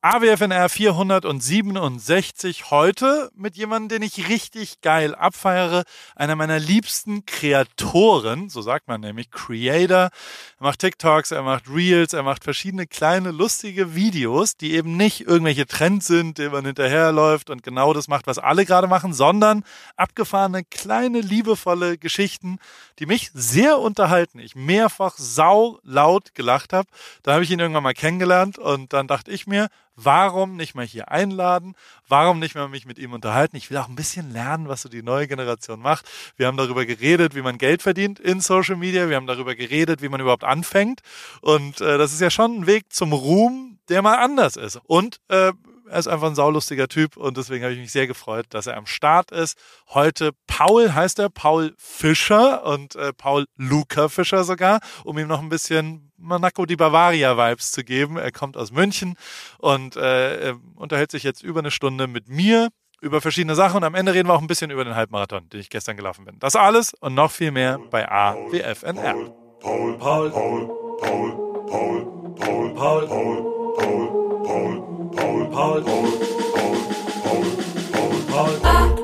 AWFNR 467 heute mit jemandem, den ich richtig geil abfeiere. Einer meiner liebsten Kreatoren, so sagt man nämlich, Creator. Er macht TikToks, er macht Reels, er macht verschiedene kleine, lustige Videos, die eben nicht irgendwelche Trends sind, denen man hinterherläuft und genau das macht, was alle gerade machen, sondern abgefahrene, kleine, liebevolle Geschichten, die mich sehr unterhalten. Ich mehrfach saulaut gelacht habe. Da habe ich ihn irgendwann mal kennengelernt und dann dachte ich mir, warum nicht mal hier einladen? Warum nicht mal mich mit ihm unterhalten? Ich will auch ein bisschen lernen, was so die neue Generation macht. Wir haben darüber geredet, wie man Geld verdient in Social Media. Wir haben darüber geredet, wie man überhaupt anfängt. Und das ist ja schon ein Weg zum Ruhm, der mal anders ist. Und er ist einfach ein saulustiger Typ und deswegen habe ich mich sehr gefreut, dass er am Start ist. Heute Paul heißt er, Paul Fischer und Paul Luca Fischer sogar, um ihm noch ein bisschen Monaco di Bavaria-Vibes zu geben. Er kommt aus München und unterhält sich jetzt über eine Stunde mit mir über verschiedene Sachen und am Ende reden wir auch ein bisschen über den Halbmarathon, den ich gestern gelaufen bin. Das alles und noch viel mehr bei AWFNR. Paul, Paul, Paul, Paul, Paul, Paul, Paul, Paul, Paul, Paul, Paul, Paul, Paul, Paul, Paul, Paul,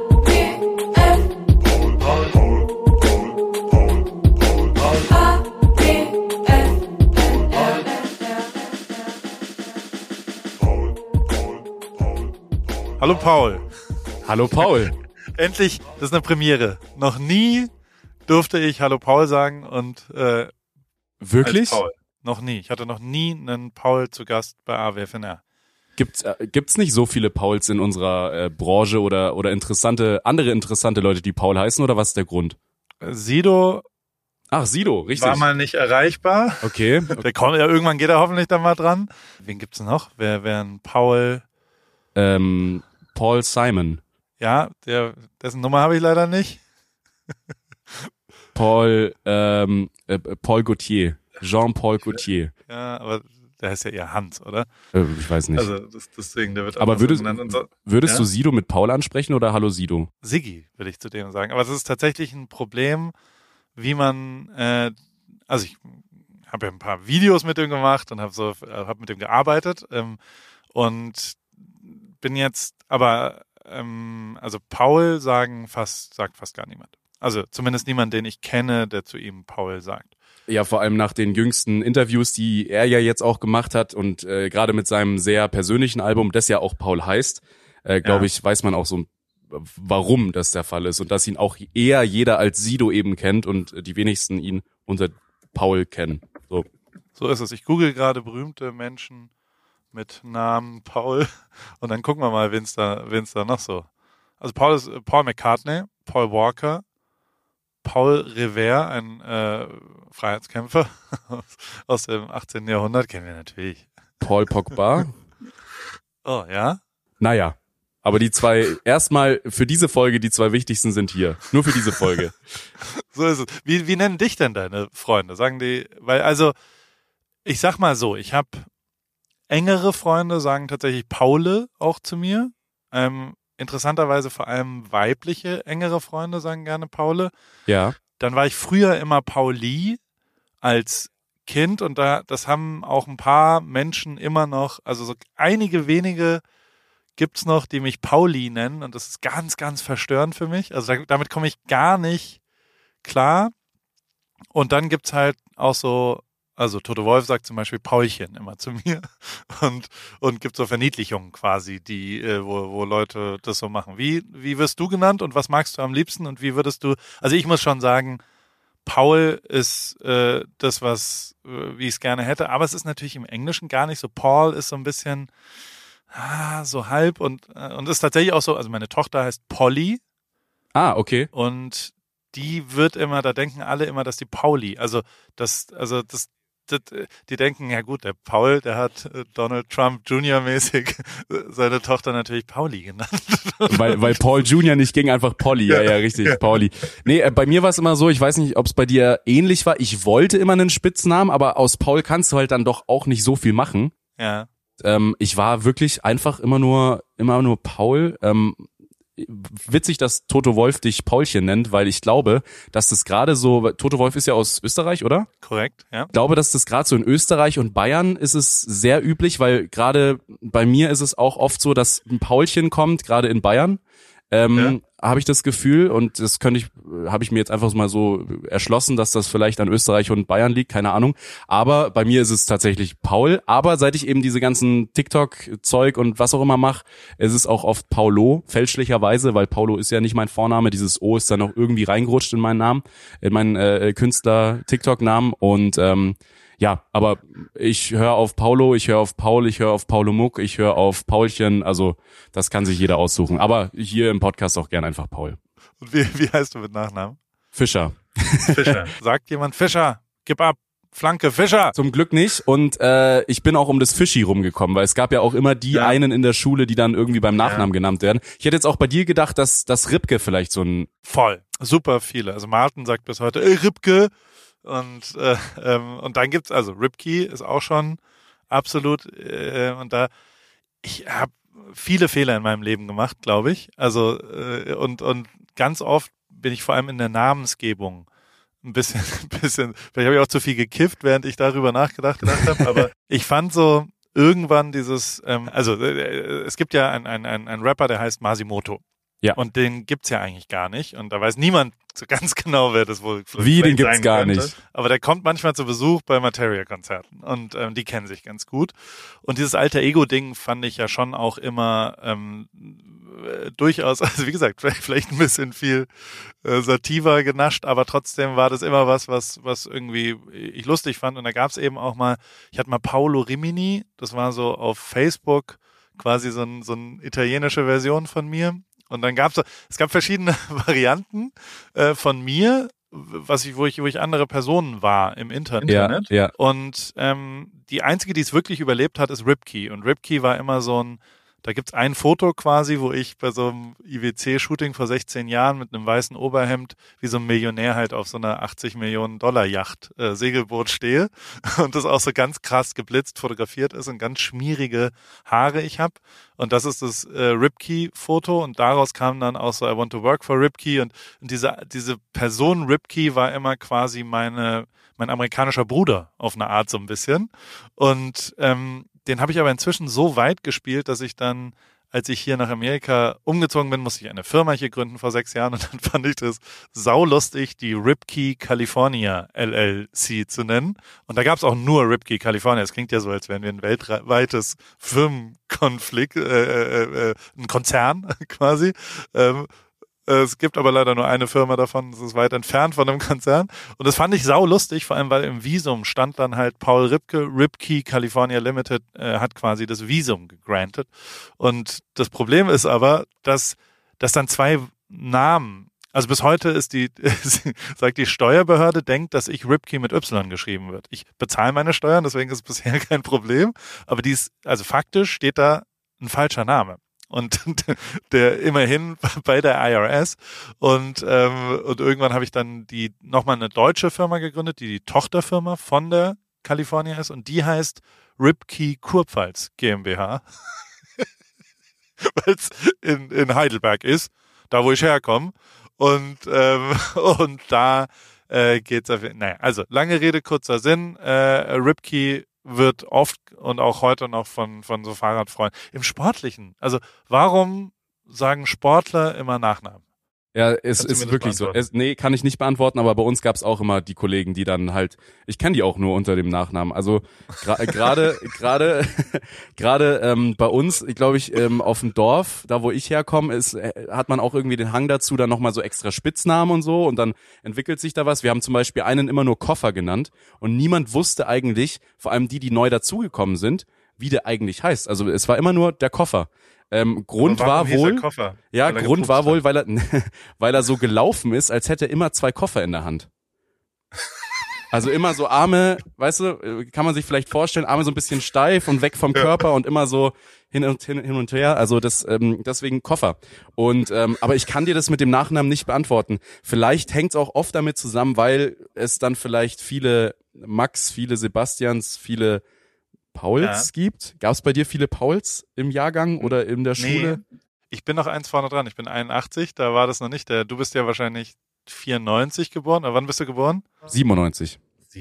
Hallo Paul. Hallo Paul. Endlich, das ist eine Premiere. Noch nie durfte ich Hallo Paul sagen und Wirklich? als Paul. Noch nie. Ich hatte noch nie einen Paul zu Gast bei AWFNR. Gibt's nicht so viele Pauls in unserer Branche oder andere interessante Leute, die Paul heißen, oder was ist der Grund? Sido Ach, Sido, richtig. war mal nicht erreichbar. Okay. Der kommt ja, irgendwann geht er hoffentlich dann mal dran. Wen gibt's noch? Wer ein Paul? Paul Simon. Ja, dessen Nummer habe ich leider nicht. Paul Gaultier. Jean-Paul Gaultier. Ja, aber der heißt ja eher Hans, oder? Ich weiß nicht. Also deswegen, der wird auch Aber so genannt und so. würdest Ja? du Sido mit Paul ansprechen oder Hallo Sido? Siggi, würde ich zu dem sagen. Aber es ist tatsächlich ein Problem, wie man, also ich habe ja ein paar Videos mit dem gemacht und habe mit dem gearbeitet und bin jetzt, aber also Paul sagt fast gar niemand. Also zumindest niemand, den ich kenne, der zu ihm Paul sagt. Ja, vor allem nach den jüngsten Interviews, die er ja jetzt auch gemacht hat und gerade mit seinem sehr persönlichen Album, das ja auch Paul heißt, glaube ich, weiß man auch so, warum das der Fall ist und dass ihn auch eher jeder als Sido eben kennt und die wenigsten ihn unter Paul kennen. So ist es. Ich google gerade berühmte Menschen mit Namen Paul und dann gucken wir mal, wen's da noch so. Also Paul ist Paul McCartney, Paul Walker, Paul Revere, ein Freiheitskämpfer aus dem 18. Jahrhundert, kennen wir natürlich. Paul Pogba. Oh, ja? Naja, aber die zwei, erstmal für diese Folge, die zwei wichtigsten sind hier. Nur für diese Folge. So ist es. Wie nennen dich denn deine Freunde? Sagen die, weil also, ich sag mal so, ich habe engere Freunde, sagen tatsächlich Paule auch zu mir. Interessanterweise vor allem weibliche, engere Freunde sagen gerne Paule. Ja. Dann war ich früher immer Pauli als Kind und das haben auch ein paar Menschen immer noch, also so einige wenige gibt's noch, die mich Pauli nennen und das ist ganz, ganz verstörend für mich. Also damit komme ich gar nicht klar. Und dann gibt's halt auch so, also Toto Wolff sagt zum Beispiel Paulchen immer zu mir und gibt so Verniedlichungen quasi, die wo Leute das so machen. Wie wirst du genannt und was magst du am liebsten und wie würdest du, also ich muss schon sagen, Paul ist das, wie ich es gerne hätte, aber es ist natürlich im Englischen gar nicht so. Paul ist so ein bisschen so halb und ist tatsächlich auch so, also meine Tochter heißt Polly. Ah, okay. Und die wird immer, da denken alle immer, dass die Pauli, die denken, ja gut, der Paul, der hat Donald Trump Jr. mäßig seine Tochter natürlich Pauli genannt. Weil Paul Jr. nicht ging, einfach Polly. Ja, richtig, ja. Pauli. Nee, bei mir war es immer so, ich weiß nicht, ob es bei dir ähnlich war. Ich wollte immer einen Spitznamen, aber aus Paul kannst du halt dann doch auch nicht so viel machen. Ja. Ich war wirklich einfach immer nur Paul. witzig, dass Toto Wolff dich Paulchen nennt, weil ich glaube, dass das gerade so, Toto Wolff ist ja aus Österreich, oder? Korrekt, ja. Ich glaube, dass das gerade so in Österreich und Bayern ist es sehr üblich, weil gerade bei mir ist es auch oft so, dass ein Paulchen kommt, gerade in Bayern. Habe ich das Gefühl, und das habe ich mir jetzt einfach mal so erschlossen, dass das vielleicht an Österreich und Bayern liegt, keine Ahnung. Aber bei mir ist es tatsächlich Paul. Aber seit ich eben diese ganzen TikTok-Zeug und was auch immer mache, ist es auch oft Paulo, fälschlicherweise, weil Paulo ist ja nicht mein Vorname. Dieses O ist dann noch irgendwie reingerutscht in meinen Namen, in meinen Künstler-TikTok-Namen. Und ja, aber ich höre auf Paulo, ich höre auf Paul, ich höre auf Paulo Muck, ich höre auf Paulchen, also das kann sich jeder aussuchen. Aber hier im Podcast auch gern einfach Paul. Und wie heißt du mit Nachnamen? Fischer. Fischer. Sagt jemand Fischer, gib ab, Flanke, Fischer. Zum Glück nicht, und ich bin auch um das Fischi rumgekommen, weil es gab ja auch immer die einen in der Schule, die dann irgendwie beim Nachnamen genannt werden. Ich hätte jetzt auch bei dir gedacht, dass das Ripke vielleicht so ein... Voll, super viele. Also Martin sagt bis heute, Ripke. Und dann gibt's, also Ripkey ist auch schon absolut, und da, ich habe viele Fehler in meinem Leben gemacht, glaube ich. Also und ganz oft bin ich vor allem in der Namensgebung ein bisschen, vielleicht habe ich auch zu viel gekifft, während ich darüber nachgedacht habe, aber ich fand so irgendwann dieses, es gibt ja einen Rapper, der heißt Masimoto. Ja. Und den gibt's ja eigentlich gar nicht. Und da weiß niemand so ganz genau, wer das wohl Wie, den gibt's gar könnte. nicht. Aber der kommt manchmal zu Besuch bei Materia-Konzerten. Und die kennen sich ganz gut. Und dieses Alter-Ego-Ding fand ich ja schon auch immer durchaus, also wie gesagt, vielleicht ein bisschen viel Sativa genascht, aber trotzdem war das immer was irgendwie ich lustig fand. Und da gab's eben auch mal, ich hatte mal Paolo Rimini, das war so auf Facebook quasi so ein italienische Version von mir. Und dann gab verschiedene Varianten von mir, wo ich andere Personen war im Internet. Ja. Und die einzige, die es wirklich überlebt hat, ist Ripkey. Und Ripkey war immer da gibt's ein Foto quasi, wo ich bei so einem IWC-Shooting vor 16 Jahren mit einem weißen Oberhemd wie so ein Millionär halt auf so einer 80 Millionen Dollar Yacht, Segelboot stehe und das auch so ganz krass geblitzt fotografiert ist und ganz schmierige Haare ich habe. Und das ist das Ripkey-Foto, und daraus kam dann auch so I want to work for Ripkey, und diese Person Ripkey war immer quasi mein amerikanischer Bruder auf eine Art so ein bisschen. Und den habe ich aber inzwischen so weit gespielt, dass ich dann, als ich hier nach Amerika umgezogen bin, musste ich eine Firma hier gründen vor 6 Jahren, und dann fand ich das saulustig, die Ripkey California LLC zu nennen. Und da gab es auch nur Ripkey California. Es klingt ja so, als wären wir ein weltweites Firmenkonflikt, ein Konzern quasi. Es gibt aber leider nur eine Firma davon, das ist weit entfernt von einem Konzern. Und das fand ich saulustig, vor allem, weil im Visum stand dann halt Paul Ripkey California Limited hat quasi das Visum gegrantet. Und das Problem ist aber, dass dann 2 Namen, also bis heute sagt die Steuerbehörde, denkt, dass ich Ripkey mit Y geschrieben wird. Ich bezahle meine Steuern, deswegen ist es bisher kein Problem. Aber also faktisch steht da ein falscher Name. Und der immerhin bei der IRS, und irgendwann habe ich dann nochmal eine deutsche Firma gegründet, die Tochterfirma von der California ist, und die heißt Ripkey Kurpfalz GmbH, weil es in Heidelberg ist, da wo ich herkomme, und da geht's also lange Rede, kurzer Sinn, Ripkey wird oft und auch heute noch von so Fahrradfreunden im Sportlichen. Also warum sagen Sportler immer Nachnamen? Ja, es ist wirklich so. Nee, kann ich nicht beantworten, aber bei uns gab's auch immer die Kollegen, die dann halt, ich kenne die auch nur unter dem Nachnamen. Also gerade bei uns, glaube ich, auf dem Dorf, da wo ich herkomme, hat man auch irgendwie den Hang dazu, dann nochmal so extra Spitznamen und so, und dann entwickelt sich da was. Wir haben zum Beispiel einen immer nur Koffer genannt, und niemand wusste eigentlich, vor allem die neu dazugekommen sind, wie der eigentlich heißt. Also es war immer nur der Koffer. Grund war wohl, weil er so gelaufen ist, als hätte er immer 2 Koffer in der Hand. Also immer so Arme, weißt du, kann man sich vielleicht vorstellen, Arme so ein bisschen steif und weg vom Körper und immer so hin und her. Also deswegen Koffer. Und aber ich kann dir das mit dem Nachnamen nicht beantworten. Vielleicht hängt es auch oft damit zusammen, weil es dann vielleicht viele Max, viele Sebastians, viele Pauls gibt. Gab es bei dir viele Pauls im Jahrgang oder in der Schule? Ich bin noch eins vorne dran. Ich bin 81, da war das noch nicht. Du bist ja wahrscheinlich 94 geboren. Oder wann bist du geboren? 97.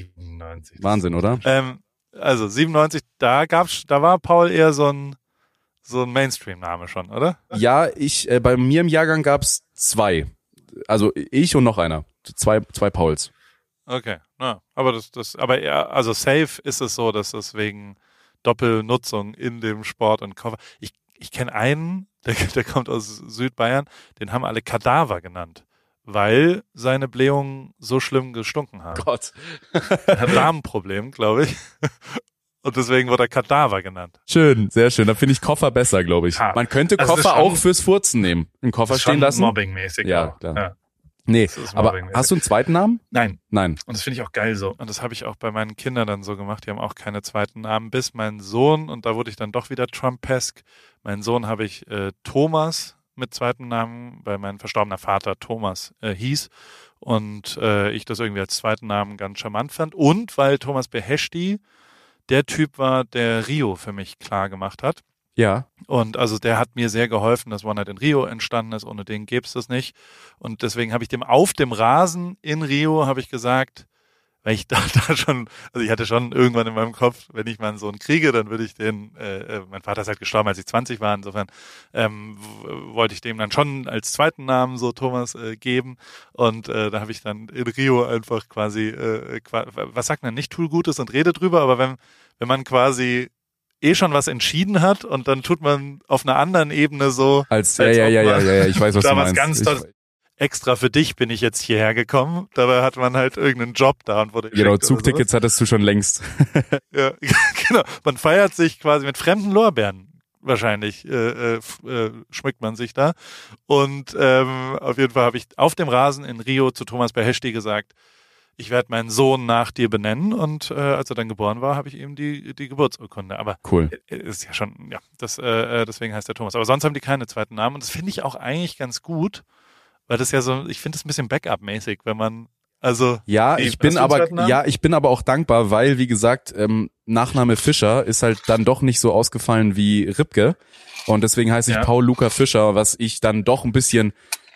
97. Wahnsinn, oder? Also 97, da war Paul eher so ein Mainstream-Name schon, oder? Ja, bei mir im Jahrgang gab's 2. Also ich und noch einer. Zwei Pauls. Okay, aber ja, also safe ist es so, dass es wegen Doppelnutzung in dem Sport und Koffer. Ich kenne einen, der kommt aus Südbayern, den haben alle Kadaver genannt, weil seine Blähungen so schlimm gestunken haben. Gott. Er hat Darmproblem, glaube ich. Und deswegen wurde er Kadaver genannt. Schön, sehr schön. Da finde ich Koffer besser, glaube ich. Ha. Man könnte Also Koffer auch fürs Furzen nehmen. Einen Koffer stehen lassen. Mobbingmäßig. Ja, auch. klar. Ja. Nee, Das ist aber mobbingmäßig. hast du einen zweiten Namen? Nein. Nein. Und das finde ich auch geil so. Und das habe ich auch bei meinen Kindern dann so gemacht. Die haben auch keine zweiten Namen, bis mein Sohn, und da wurde ich dann doch wieder Trumpesk. Mein Sohn habe ich Thomas mit zweiten Namen, weil mein verstorbener Vater Thomas hieß. Und ich das irgendwie als zweiten Namen ganz charmant fand. Und weil Thomas Beheshti der Typ war, der Rio für mich klar gemacht hat. Ja. Und also der hat mir sehr geholfen, dass One Night in Rio entstanden ist. Ohne den gäbe es das nicht. Und deswegen habe ich dem auf dem Rasen in Rio, habe ich gesagt, weil ich da schon, also ich hatte schon irgendwann in meinem Kopf, wenn ich mal einen Sohn kriege, dann würde ich den, mein Vater ist halt gestorben, als ich 20 war, insofern wollte ich dem dann schon als zweiten Namen so Thomas geben. Und da habe ich dann in Rio einfach quasi, was sagt man, nicht tu Gutes und rede drüber, aber wenn man quasi schon was entschieden hat und dann tut man auf einer anderen Ebene so. Ja, ich weiß, was da du was meinst. ganz Tolles. Extra für dich bin ich jetzt hierher gekommen. Dabei hat man halt irgendeinen Job da und wurde Genau, Zugtickets hattest du schon längst. Ja, genau. Man feiert sich quasi mit fremden Lorbeeren. Wahrscheinlich schmückt man sich da. Und auf jeden Fall habe ich auf dem Rasen in Rio zu Thomas Beheshti gesagt, ich werde meinen Sohn nach dir benennen. Und als er dann geboren war, habe ich ihm die Geburtsurkunde. Aber cool. Ist ja schon, ja, deswegen heißt er Thomas. Aber sonst haben die keine zweiten Namen. Und das finde ich auch eigentlich ganz gut. Weil das ja so, ich finde das ein bisschen Backup-mäßig, wenn man, also. Ja, ich bin aber auch dankbar, weil, wie gesagt, Nachname Fischer ist halt dann doch nicht so ausgefallen wie Ripke. Und deswegen heiße ich Paul Luca Fischer, was ich dann doch ein bisschen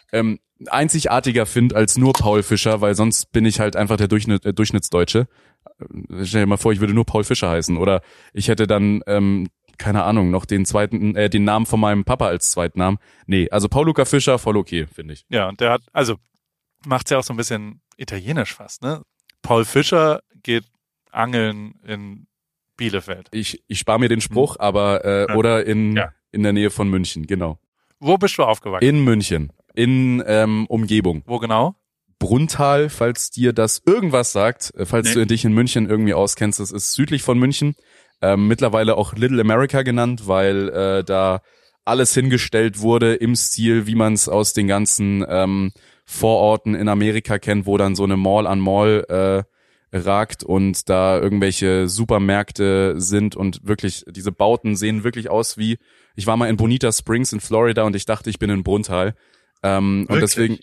einzigartiger finde als nur Paul Fischer, weil sonst bin ich halt einfach der Durchschnittsdeutsche. Stell dir mal vor, ich würde nur Paul Fischer heißen. Oder ich hätte dann keine Ahnung, noch den Namen von meinem Papa als Zweitnamen. Nee, also Paul Luca Fischer, voll okay, finde ich. Ja, und der hat, also macht's ja auch so ein bisschen italienisch fast, ne? Paul Fischer geht angeln in Bielefeld. Ich spare mir den Spruch, aber oder in der Nähe von München, genau. Wo bist du aufgewachsen? In München, in Umgebung. Wo genau? Bruntal, falls dir das irgendwas sagt, falls du dich in München irgendwie auskennst, das ist südlich von München. Mittlerweile auch Little America genannt, weil da alles hingestellt wurde im Stil, wie man es aus den ganzen Vororten in Amerika kennt, wo dann so eine Mall an Mall ragt und da irgendwelche Supermärkte sind und wirklich, diese Bauten sehen wirklich aus wie, ich war mal in Bonita Springs in Florida und ich dachte, ich bin in Bruntal. Und deswegen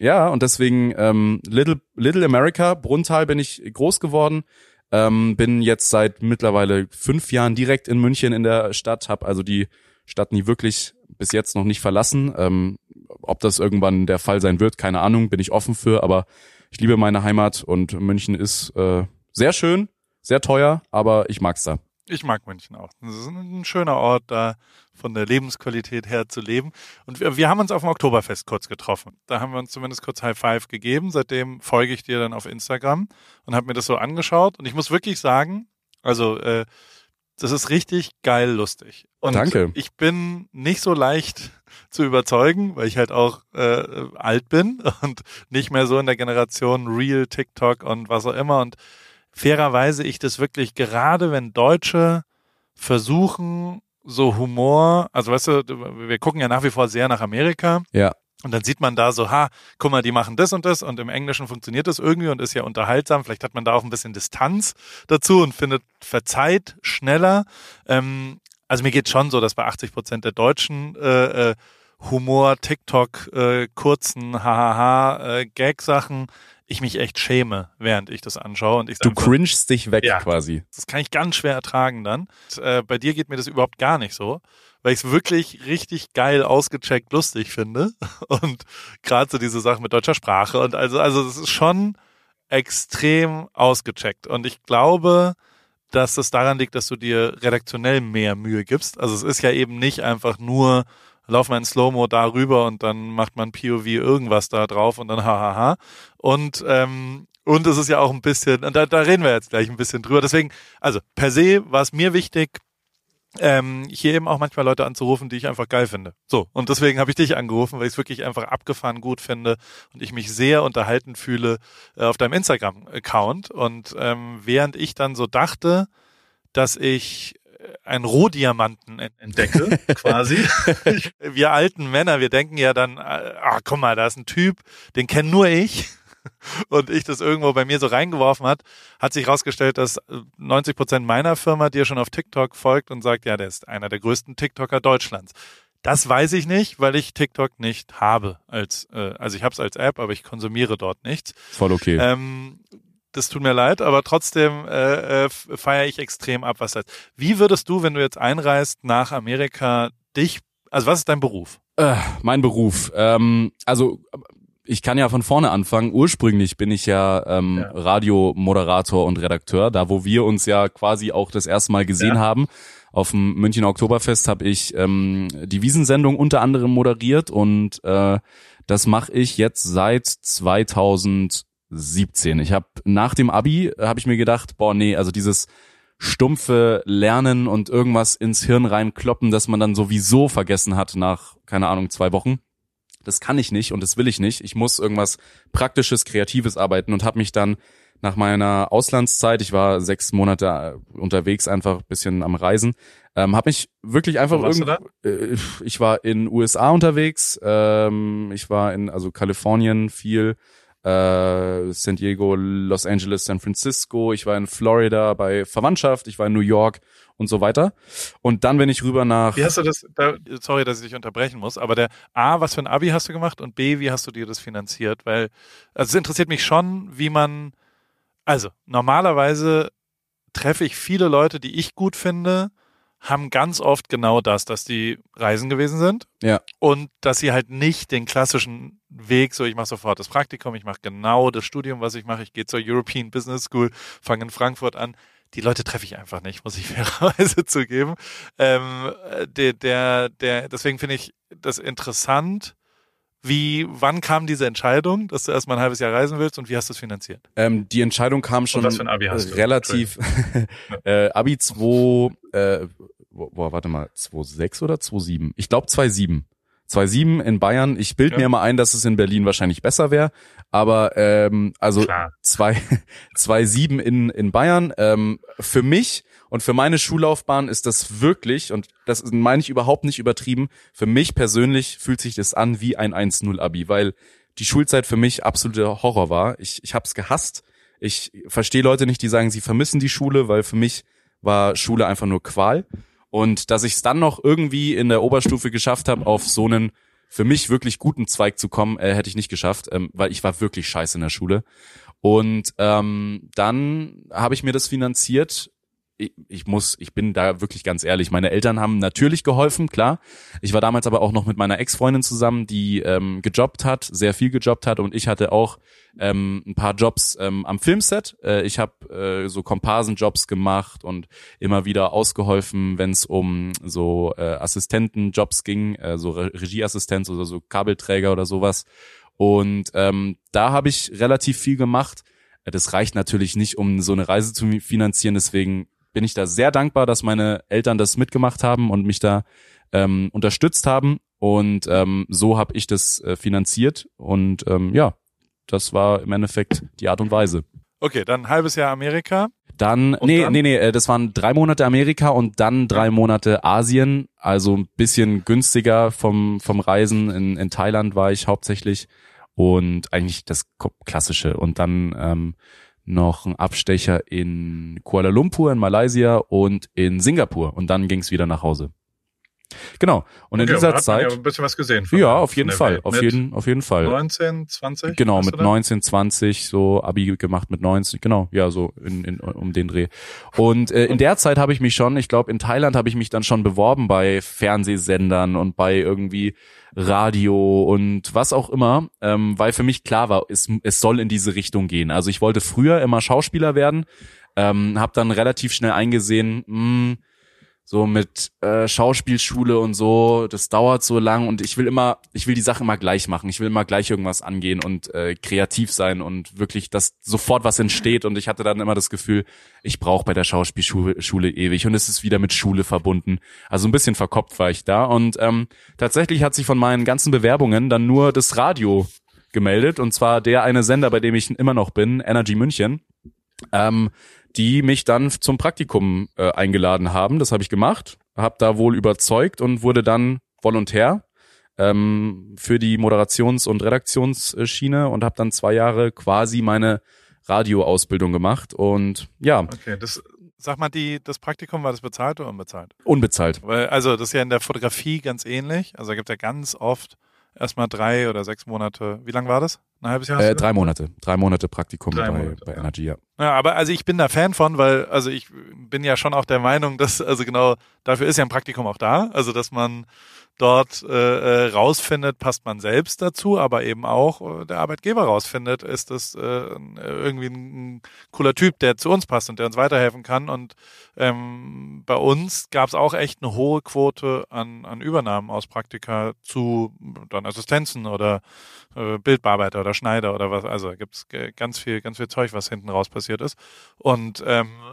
Little America, Bruntal bin ich groß geworden. Bin jetzt seit mittlerweile 5 Jahren direkt in München in der Stadt, habe also die Stadt nie wirklich bis jetzt noch nicht verlassen. Ob das irgendwann der Fall sein wird, keine Ahnung, bin ich offen für, aber ich liebe meine Heimat und München ist sehr schön, sehr teuer, aber ich mag's da. Ich mag München auch. Das ist ein schöner Ort, da von der Lebensqualität her zu leben. Und wir haben uns auf dem Oktoberfest kurz getroffen. Da haben wir uns zumindest kurz High Five gegeben. Seitdem folge ich dir dann auf Instagram und habe mir das so angeschaut. Und ich muss wirklich sagen, also das ist richtig geil lustig. Und danke. Ich bin nicht so leicht zu überzeugen, weil ich halt auch alt bin und nicht mehr so in der Generation Real, TikTok und was auch immer. Und fairerweise ich das wirklich, gerade wenn Deutsche versuchen, so Humor, also weißt du, wir gucken ja nach wie vor sehr nach Amerika. Ja. Und dann sieht man da so, guck mal, die machen das und im Englischen funktioniert das irgendwie und ist ja unterhaltsam. Vielleicht hat man da auch ein bisschen Distanz dazu und verzeiht schneller. Also mir geht schon so, dass bei 80% der Deutschen Humor, TikTok, kurzen Gag-Sachen ich mich echt schäme, während ich das anschaue. Und Du cringest dich weg quasi. Das kann ich ganz schwer ertragen dann. Und, bei dir geht mir das überhaupt gar nicht so, weil ich es wirklich richtig geil ausgecheckt lustig finde. Und gerade so diese Sachen mit deutscher Sprache und also das ist schon extrem ausgecheckt. Und ich glaube, dass das daran liegt, dass du dir redaktionell mehr Mühe gibst. Also es ist ja eben nicht einfach nur, lauf mal in Slow-Mo da rüber und dann macht man POV irgendwas da drauf und dann hahaha. Und es ist ja auch ein bisschen, und da reden wir jetzt gleich ein bisschen drüber. Deswegen, also per se war es mir wichtig, hier eben auch manchmal Leute anzurufen, die ich einfach geil finde. So, und deswegen habe ich dich angerufen, weil ich es wirklich einfach abgefahren gut finde und ich mich sehr unterhalten fühle auf deinem Instagram-Account. Und während ich dann so dachte, dass ich einen Rohdiamanten entdecke, quasi. Wir alten Männer, wir denken ja dann, guck mal, da ist ein Typ, den kenne nur ich. Und ich das irgendwo bei mir so reingeworfen hat sich herausgestellt, dass 90% meiner Firma dir schon auf TikTok folgt und sagt, ja, der ist einer der größten TikToker Deutschlands. Das weiß ich nicht, weil ich TikTok nicht habe. Also ich habe es als App, aber ich konsumiere dort nichts. Voll okay. Das tut mir leid, aber trotzdem feiere ich extrem ab, was das heißt. Wie würdest du, wenn du jetzt einreist nach Amerika, also was ist dein Beruf? Mein Beruf, also ich kann ja von vorne anfangen. Ursprünglich bin ich ja Radiomoderator und Redakteur, da wo wir uns ja quasi auch das erste Mal gesehen haben. Auf dem Münchner Oktoberfest habe ich die Wiesnsendung unter anderem moderiert und das mache ich jetzt seit 2017. Ich habe nach dem Abi ich mir gedacht, also dieses stumpfe Lernen und irgendwas ins Hirn reinkloppen, das man dann sowieso vergessen hat nach, keine Ahnung, 2 Wochen. Das kann ich nicht und das will ich nicht. Ich muss irgendwas Praktisches, Kreatives arbeiten und habe mich dann nach meiner Auslandszeit, ich war 6 Monate unterwegs, einfach ein bisschen am Reisen, habe mich wirklich einfach ich war in USA unterwegs, ich war in Kalifornien viel, San Diego, Los Angeles, San Francisco, ich war in Florida bei Verwandtschaft, ich war in New York und so weiter. Und dann bin ich rüber nach... Wie hast du das, sorry, dass ich dich unterbrechen muss, aber was für ein Abi hast du gemacht und B, wie hast du dir das finanziert? Weil, es interessiert mich schon, normalerweise treffe ich viele Leute, die ich gut finde, haben ganz oft genau das, dass die reisen gewesen sind. Ja. Und dass sie halt nicht den klassischen Weg, so ich mache sofort das Praktikum, ich mache genau das Studium, was ich mache, ich gehe zur European Business School, fange in Frankfurt an. Die Leute treffe ich einfach nicht, muss ich fairerweise zugeben. Deswegen finde ich das interessant. Wann kam diese Entscheidung, dass du erstmal ein halbes Jahr reisen willst und wie hast du es finanziert? Die Entscheidung kam schon was für ein Abi hast du? Relativ Abi 2,6 oder 2,7? Ich glaube 2,7. 2,7 in Bayern. Ich bilde mir immer ein, dass es in Berlin wahrscheinlich besser wäre, aber 2,7 in Bayern. Für mich und für meine Schullaufbahn ist das wirklich, und das meine ich überhaupt nicht übertrieben, für mich persönlich fühlt sich das an wie ein 1,0 Abi, weil die Schulzeit für mich absoluter Horror war. Ich hab's gehasst. Ich verstehe Leute nicht, die sagen, sie vermissen die Schule, weil für mich war Schule einfach nur Qual. Und dass ich es dann noch irgendwie in der Oberstufe geschafft habe, auf so einen für mich wirklich guten Zweig zu kommen, hätte ich nicht geschafft, weil ich war wirklich scheiße in der Schule. Und dann habe ich mir das finanziert. Ich bin da wirklich ganz ehrlich, meine Eltern haben natürlich geholfen, klar. Ich war damals aber auch noch mit meiner Ex-Freundin zusammen, die gejobbt hat, sehr viel gejobbt hat, und ich hatte auch ein paar Jobs am Filmset. Ich habe so Komparsenjobs gemacht und immer wieder ausgeholfen, wenn es um so Assistentenjobs ging, so Regieassistenz oder so Kabelträger oder sowas. Und da habe ich relativ viel gemacht. Das reicht natürlich nicht, um so eine Reise zu finanzieren, deswegen bin ich da sehr dankbar, dass meine Eltern das mitgemacht haben und mich da unterstützt haben, und so habe ich das finanziert, und das war im Endeffekt die Art und Weise. Okay, dann ein halbes Jahr Amerika. Dann, das waren 3 Monate Amerika und dann 3 Monate Asien, also ein bisschen günstiger vom Reisen. In Thailand war ich hauptsächlich, und eigentlich das Klassische, und dann noch ein Abstecher in Kuala Lumpur in Malaysia und in Singapur, und dann ging's wieder nach Hause. Genau. Und in Okay, dieser aber hat man Zeit, ja ein bisschen was gesehen. ja, auf jeden der Fall, Welt. auf Mit jeden Fall. 19, 20? Genau, weißt mit du da? 19, 20, so Abi gemacht mit 19, genau, ja, so um den Dreh. Und in der Zeit habe ich mich schon, ich glaube in Thailand habe ich mich dann schon beworben bei Fernsehsendern und bei irgendwie Radio und was auch immer, weil für mich klar war, es soll in diese Richtung gehen. Also ich wollte früher immer Schauspieler werden, habe dann relativ schnell eingesehen, so mit Schauspielschule und so, das dauert so lang und ich will die Sache immer gleich machen. Ich will immer gleich irgendwas angehen und kreativ sein und wirklich, dass sofort was entsteht. Und ich hatte dann immer das Gefühl, ich brauche bei der Schauspielschule ewig und es ist wieder mit Schule verbunden. Also ein bisschen verkopft war ich da und tatsächlich hat sich von meinen ganzen Bewerbungen dann nur das Radio gemeldet und zwar der eine Sender, bei dem ich immer noch bin, Energy München. Die mich dann zum Praktikum eingeladen haben. Das habe ich gemacht, habe da wohl überzeugt und wurde dann Volontär für die Moderations- und Redaktionsschiene und habe dann 2 Jahre quasi meine Radioausbildung gemacht und ja. Okay, sag mal, das Praktikum, war das bezahlt oder unbezahlt? Unbezahlt. Weil, also das ist ja in der Fotografie ganz ähnlich. Also da gibt es ja ganz oft erstmal 3 oder 6 Monate. Wie lang war das? Ein halbes Jahr? 3 Monate. 3 Monate Praktikum 3 Monate, bei Energy, ja. Ja, aber also ich bin da Fan von, weil also ich bin ja schon auch der Meinung, dass also genau dafür ist ja ein Praktikum auch da, also dass man dort rausfindet, passt man selbst dazu, aber eben auch der Arbeitgeber rausfindet, ist das irgendwie ein cooler Typ, der zu uns passt und der uns weiterhelfen kann. Und bei uns gab es auch echt eine hohe Quote an Übernahmen aus Praktika zu dann Assistenzen oder Bildbearbeiter oder Schneider oder was. Also gibt es ganz viel Zeug, was hinten raus passiert ist. Und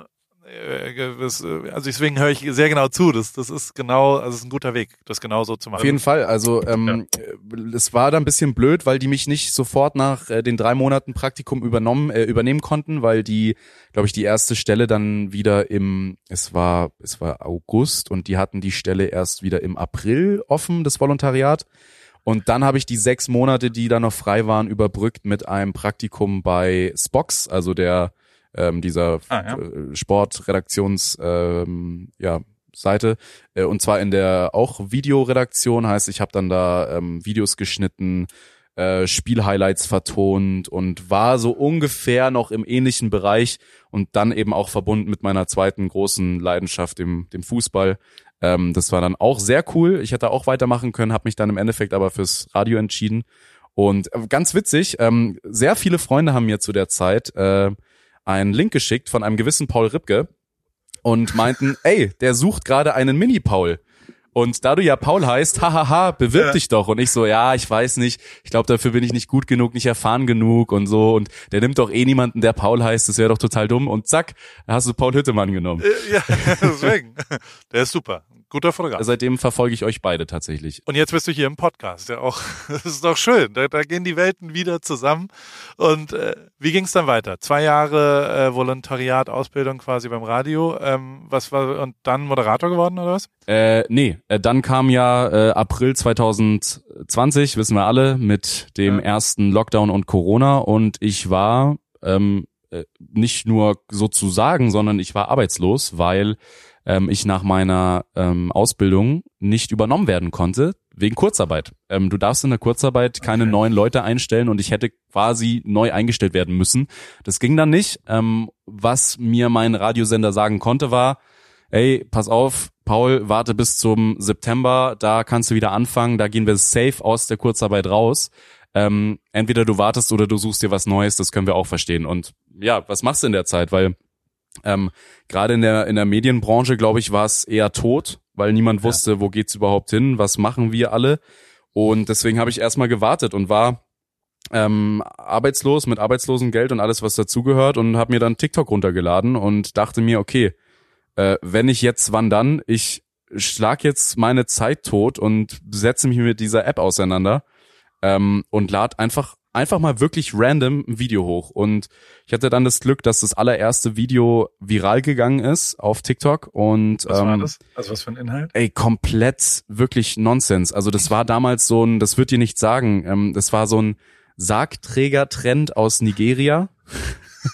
also deswegen höre ich sehr genau zu. Das ist genau, also es ist ein guter Weg, das genau so zu machen. Auf jeden Fall. Also es war da ein bisschen blöd, weil die mich nicht sofort nach den 3 Monaten Praktikum übernehmen konnten, weil die, glaube ich, die erste Stelle dann wieder es war August und die hatten die Stelle erst wieder im April offen, das Volontariat. Und dann habe ich die 6 Monate, die da noch frei waren, überbrückt mit einem Praktikum bei Spox, also dieser Sportredaktions Seite, und zwar in der auch Videoredaktion, heißt ich habe dann da Videos geschnitten, Spielhighlights vertont und war so ungefähr noch im ähnlichen Bereich und dann eben auch verbunden mit meiner zweiten großen Leidenschaft, dem Fußball. Das war dann auch sehr cool. Ich hätte auch weitermachen können, habe mich dann im Endeffekt aber fürs Radio entschieden. Und ganz witzig, sehr viele Freunde haben mir zu der Zeit einen Link geschickt von einem gewissen Paul Ripke und meinten, ey, der sucht gerade einen Mini-Paul. Und da du ja Paul heißt, hahaha, bewirb dich doch. Und ich so, ja, ich weiß nicht, ich glaube, dafür bin ich nicht gut genug, nicht erfahren genug und so. Und der nimmt doch eh niemanden, der Paul heißt, das wäre doch total dumm. Und zack, da hast du Paul Hüttemann genommen. Ja, deswegen. Der ist super. Guter Fotograf. Seitdem verfolge ich euch beide tatsächlich. Und jetzt bist du hier im Podcast. Ja, auch, das ist doch schön. Da gehen die Welten wieder zusammen. Und wie ging es dann weiter? 2 Jahre Volontariat, Ausbildung quasi beim Radio. Und dann Moderator geworden oder was? Nee, dann kam ja April 2020, wissen wir alle, mit dem ersten Lockdown und Corona. Und ich war nicht nur sozusagen, sondern ich war arbeitslos, weil ich nach meiner Ausbildung nicht übernommen werden konnte, wegen Kurzarbeit. Du darfst in der Kurzarbeit keine neuen Leute einstellen und ich hätte quasi neu eingestellt werden müssen. Das ging dann nicht. Was mir mein Radiosender sagen konnte, war, ey, pass auf, Paul, warte bis zum September, da kannst du wieder anfangen, da gehen wir safe aus der Kurzarbeit raus. Entweder du wartest oder du suchst dir was Neues, das können wir auch verstehen. Und ja, was machst du in der Zeit? Weil gerade in der Medienbranche, glaube ich, war es eher tot, weil niemand wusste, wo geht's überhaupt hin, was machen wir alle. Und deswegen habe ich erstmal gewartet und war arbeitslos mit Arbeitslosengeld und alles, was dazugehört und habe mir dann TikTok runtergeladen und dachte mir, okay, wenn nicht jetzt, wann dann? Ich schlag jetzt meine Zeit tot und setze mich mit dieser App auseinander und lad einfach mal wirklich random ein Video hoch. Und ich hatte dann das Glück, dass das allererste Video viral gegangen ist auf TikTok. Und was war das? Also was für ein Inhalt? Ey, komplett wirklich Nonsens. Also das war damals so ein, das wird dir nicht sagen, das war so ein Sargträger-Trend aus Nigeria.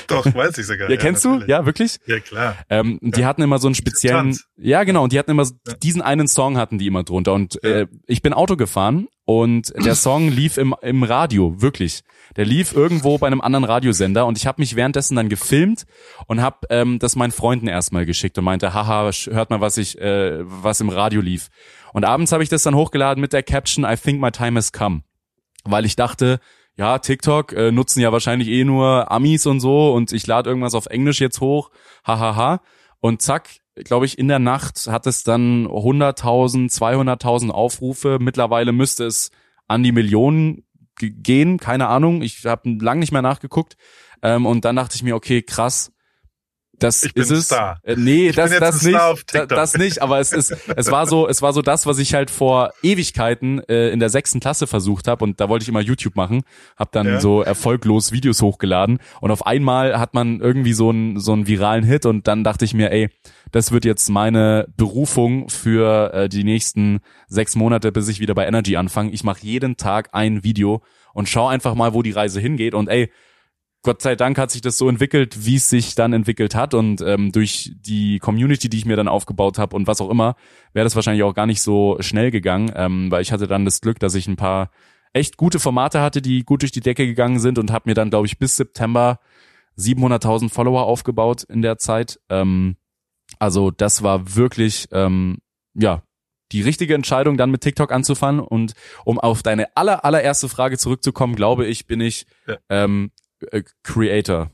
Doch, weiß ich sogar. Ja, kennst du? Ja, wirklich? Ja, klar. Die hatten immer so einen speziellen, ja genau, und die hatten immer diesen einen Song hatten die immer drunter und ich bin Auto gefahren und der Song lief im Radio, wirklich. Der lief irgendwo bei einem anderen Radiosender und ich habe mich währenddessen dann gefilmt und habe das meinen Freunden erstmal geschickt und meinte, haha, hört mal, was im Radio lief. Und abends habe ich das dann hochgeladen mit der Caption I think my time has come, weil ich dachte, ja, TikTok nutzen ja wahrscheinlich nur Amis und so und ich lade irgendwas auf Englisch jetzt hoch, hahaha. Und zack, glaube ich, in der Nacht hat es dann 100.000, 200.000 Aufrufe. Mittlerweile müsste es an die Millionen gehen, keine Ahnung. Ich habe lang nicht mehr nachgeguckt. Und dann dachte ich mir, okay, krass. Das ich bin ist es. Star. Nee, das nicht. Das nicht, aber es war so das, was ich halt vor Ewigkeiten in der 6. Klasse versucht habe und da wollte ich immer YouTube machen, habe dann so erfolglos Videos hochgeladen und auf einmal hat man irgendwie so einen viralen Hit und dann dachte ich mir, ey, das wird jetzt meine Berufung für die nächsten 6 Monate, bis ich wieder bei Energy anfange. Ich mache jeden Tag ein Video und schau einfach mal, wo die Reise hingeht und ey, Gott sei Dank hat sich das so entwickelt, wie es sich dann entwickelt hat und durch die Community, die ich mir dann aufgebaut habe und was auch immer, wäre das wahrscheinlich auch gar nicht so schnell gegangen, weil ich hatte dann das Glück, dass ich ein paar echt gute Formate hatte, die gut durch die Decke gegangen sind und habe mir dann, glaube ich, bis September 700.000 Follower aufgebaut in der Zeit. Also das war wirklich, die richtige Entscheidung, dann mit TikTok anzufangen und um auf deine allererste Frage zurückzukommen, glaube ich, bin ich Creator,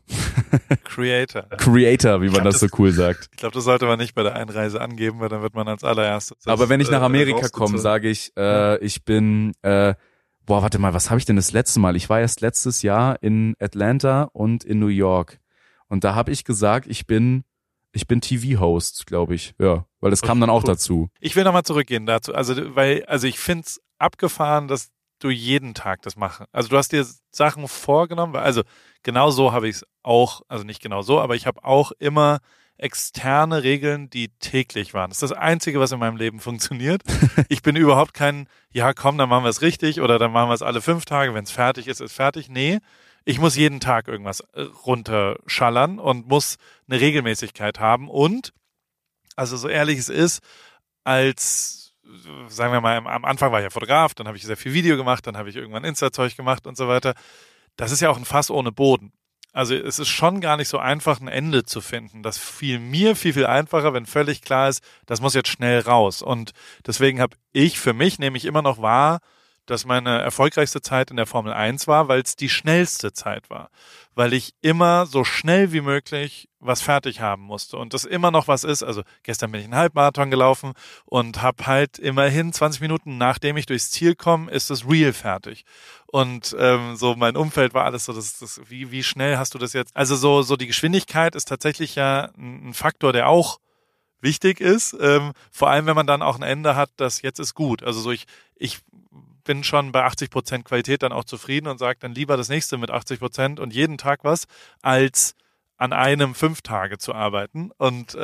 wie man das so cool sagt. Ich glaube, das sollte man nicht bei der Einreise angeben, weil dann wird man als allererstes. Aber wenn ich nach Amerika komme, sage ich, ich bin, warte mal, was habe ich denn das letzte Mal? Ich war erst letztes Jahr in Atlanta und in New York. Und da habe ich gesagt, ich bin TV-Host, glaube ich. Ja, weil das kam dann auch dazu. Ich will nochmal zurückgehen dazu. Also ich find's abgefahren, dass du jeden Tag das machst. Also du hast dir Sachen vorgenommen, also genau so habe ich es auch, also nicht genau so, aber ich habe auch immer externe Regeln, die täglich waren. Das ist das Einzige, was in meinem Leben funktioniert. Ich bin überhaupt kein, ja komm, dann machen wir es richtig oder dann machen wir es alle 5 Tage, wenn es fertig ist, ist fertig. Nee, ich muss jeden Tag irgendwas runterschallern und muss eine Regelmäßigkeit haben und, also so ehrlich es ist, als sagen wir mal, am Anfang war ich ja Fotograf, dann habe ich sehr viel Video gemacht, dann habe ich irgendwann Insta-Zeug gemacht und so weiter. Das ist ja auch ein Fass ohne Boden. Also es ist schon gar nicht so einfach, ein Ende zu finden. Das fiel mir viel einfacher, wenn völlig klar ist, das muss jetzt schnell raus. Und deswegen habe ich für mich nämlich immer noch wahr, dass meine erfolgreichste Zeit in der Formel 1 war, weil es die schnellste Zeit war. Weil ich immer so schnell wie möglich was fertig haben musste. Und das immer noch was ist. Also gestern bin ich einen Halbmarathon gelaufen und habe halt immerhin 20 Minuten, nachdem ich durchs Ziel komme, ist das Reel fertig. Und so mein Umfeld war alles so, wie schnell hast du das jetzt? Also so die Geschwindigkeit ist tatsächlich ja ein Faktor, der auch wichtig ist. Vor allem, wenn man dann auch ein Ende hat, das jetzt ist gut. Also so ich bin schon bei 80% Qualität dann auch zufrieden und sage dann lieber das nächste mit 80% und jeden Tag was, als an einem 5 Tage zu arbeiten. Und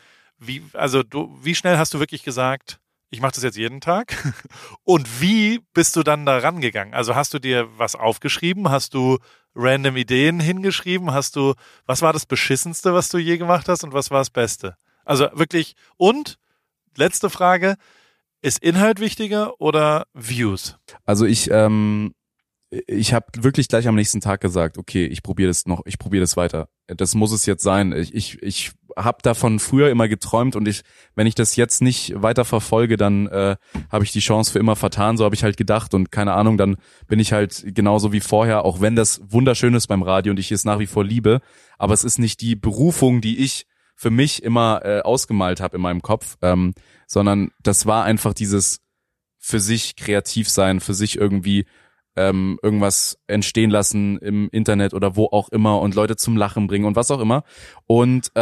wie schnell hast du wirklich gesagt, ich mache das jetzt jeden Tag? Und wie bist du dann da rangegangen? Also hast du dir was aufgeschrieben? Hast du random Ideen hingeschrieben? Was war das Beschissenste, was du je gemacht hast und was war das Beste? Also wirklich, und letzte Frage, ist Inhalt wichtiger oder Views? Also ich habe wirklich gleich am nächsten Tag gesagt, okay, ich probiere das weiter. Das muss es jetzt sein. Ich habe davon früher immer geträumt und wenn ich das jetzt nicht weiter verfolge, dann habe ich die Chance für immer vertan. So habe ich halt gedacht und keine Ahnung, dann bin ich halt genauso wie vorher, auch wenn das wunderschön ist beim Radio und ich es nach wie vor liebe, aber es ist nicht die Berufung, die ich für mich immer ausgemalt habe in meinem Kopf, sondern das war einfach dieses für sich kreativ sein, für sich irgendwie irgendwas entstehen lassen im Internet oder wo auch immer und Leute zum Lachen bringen und was auch immer. Und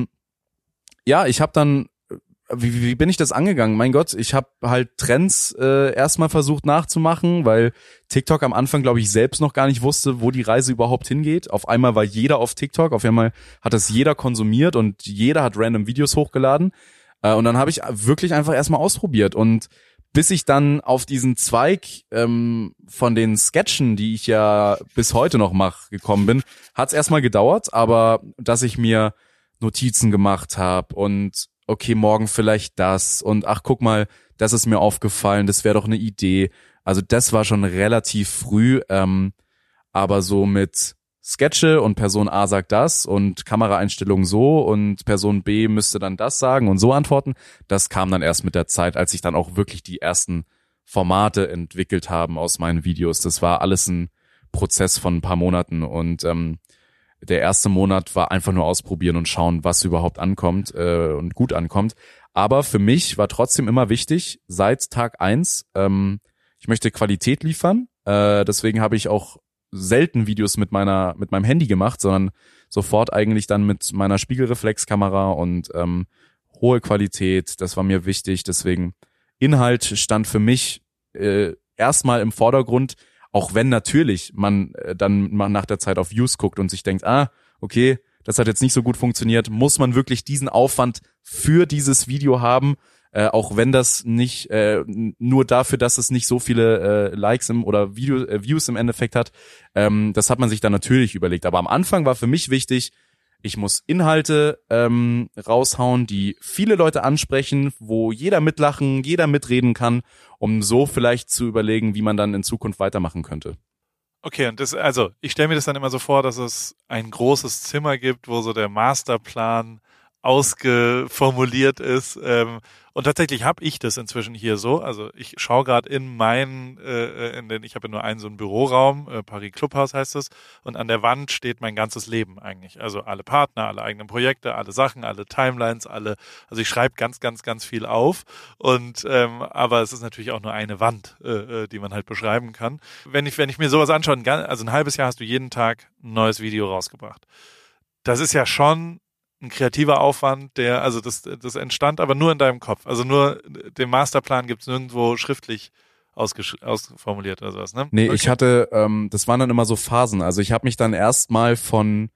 ich habe dann, wie bin ich das angegangen? Mein Gott, ich habe halt Trends erstmal versucht nachzumachen, weil TikTok am Anfang, glaube ich, selbst noch gar nicht wusste, wo die Reise überhaupt hingeht. Auf einmal war jeder auf TikTok, auf einmal hat das jeder konsumiert und jeder hat random Videos hochgeladen. Und dann habe ich wirklich einfach erstmal ausprobiert und bis ich dann auf diesen Zweig von den Sketchen, die ich ja bis heute noch mache, gekommen bin, hat es erstmal gedauert, aber dass ich mir Notizen gemacht habe und okay, morgen vielleicht das und ach, guck mal, das ist mir aufgefallen, das wäre doch eine Idee. Also das war schon relativ früh, aber so mit Sketche und Person A sagt das und Kameraeinstellung so und Person B müsste dann das sagen und so antworten. Das kam dann erst mit der Zeit, als ich dann auch wirklich die ersten Formate entwickelt haben aus meinen Videos. Das war alles ein Prozess von ein paar Monaten und der erste Monat war einfach nur ausprobieren und schauen, was überhaupt ankommt und gut ankommt. Aber für mich war trotzdem immer wichtig, seit Tag 1, ich möchte Qualität liefern. Deswegen habe ich auch selten Videos mit meinem Handy gemacht, sondern sofort eigentlich dann mit meiner Spiegelreflexkamera und hohe Qualität, das war mir wichtig. Deswegen Inhalt stand für mich erstmal im Vordergrund, auch wenn natürlich man dann nach der Zeit auf Views guckt und sich denkt, okay, das hat jetzt nicht so gut funktioniert, muss man wirklich diesen Aufwand für dieses Video haben, auch wenn das nicht nur dafür, dass es nicht so viele Likes oder Views im Endeffekt hat. Das hat man sich dann natürlich überlegt. Aber am Anfang war für mich wichtig, ich muss Inhalte raushauen, die viele Leute ansprechen, wo jeder mitlachen, jeder mitreden kann, um so vielleicht zu überlegen, wie man dann in Zukunft weitermachen könnte. Okay, und ich stelle mir das dann immer so vor, dass es ein großes Zimmer gibt, wo so der Masterplan ausgeformuliert ist. Und tatsächlich habe ich das inzwischen hier so. Also ich schaue gerade ich habe ja nur einen so einen Büroraum, Paris Clubhaus heißt es, und an der Wand steht mein ganzes Leben eigentlich. Also alle Partner, alle eigenen Projekte, alle Sachen, alle Timelines, also ich schreibe ganz, ganz, ganz viel auf. Und aber es ist natürlich auch nur eine Wand, die man halt beschreiben kann. Wenn ich mir sowas anschaue, also ein halbes Jahr hast du jeden Tag ein neues Video rausgebracht. Das ist ja schon ein kreativer Aufwand, das entstand aber nur in deinem Kopf. Also nur den Masterplan gibt's nirgendwo schriftlich ausformuliert oder sowas, ne? Nee, okay. Ich hatte, das waren dann immer so Phasen. Also ich habe mich dann erstmal von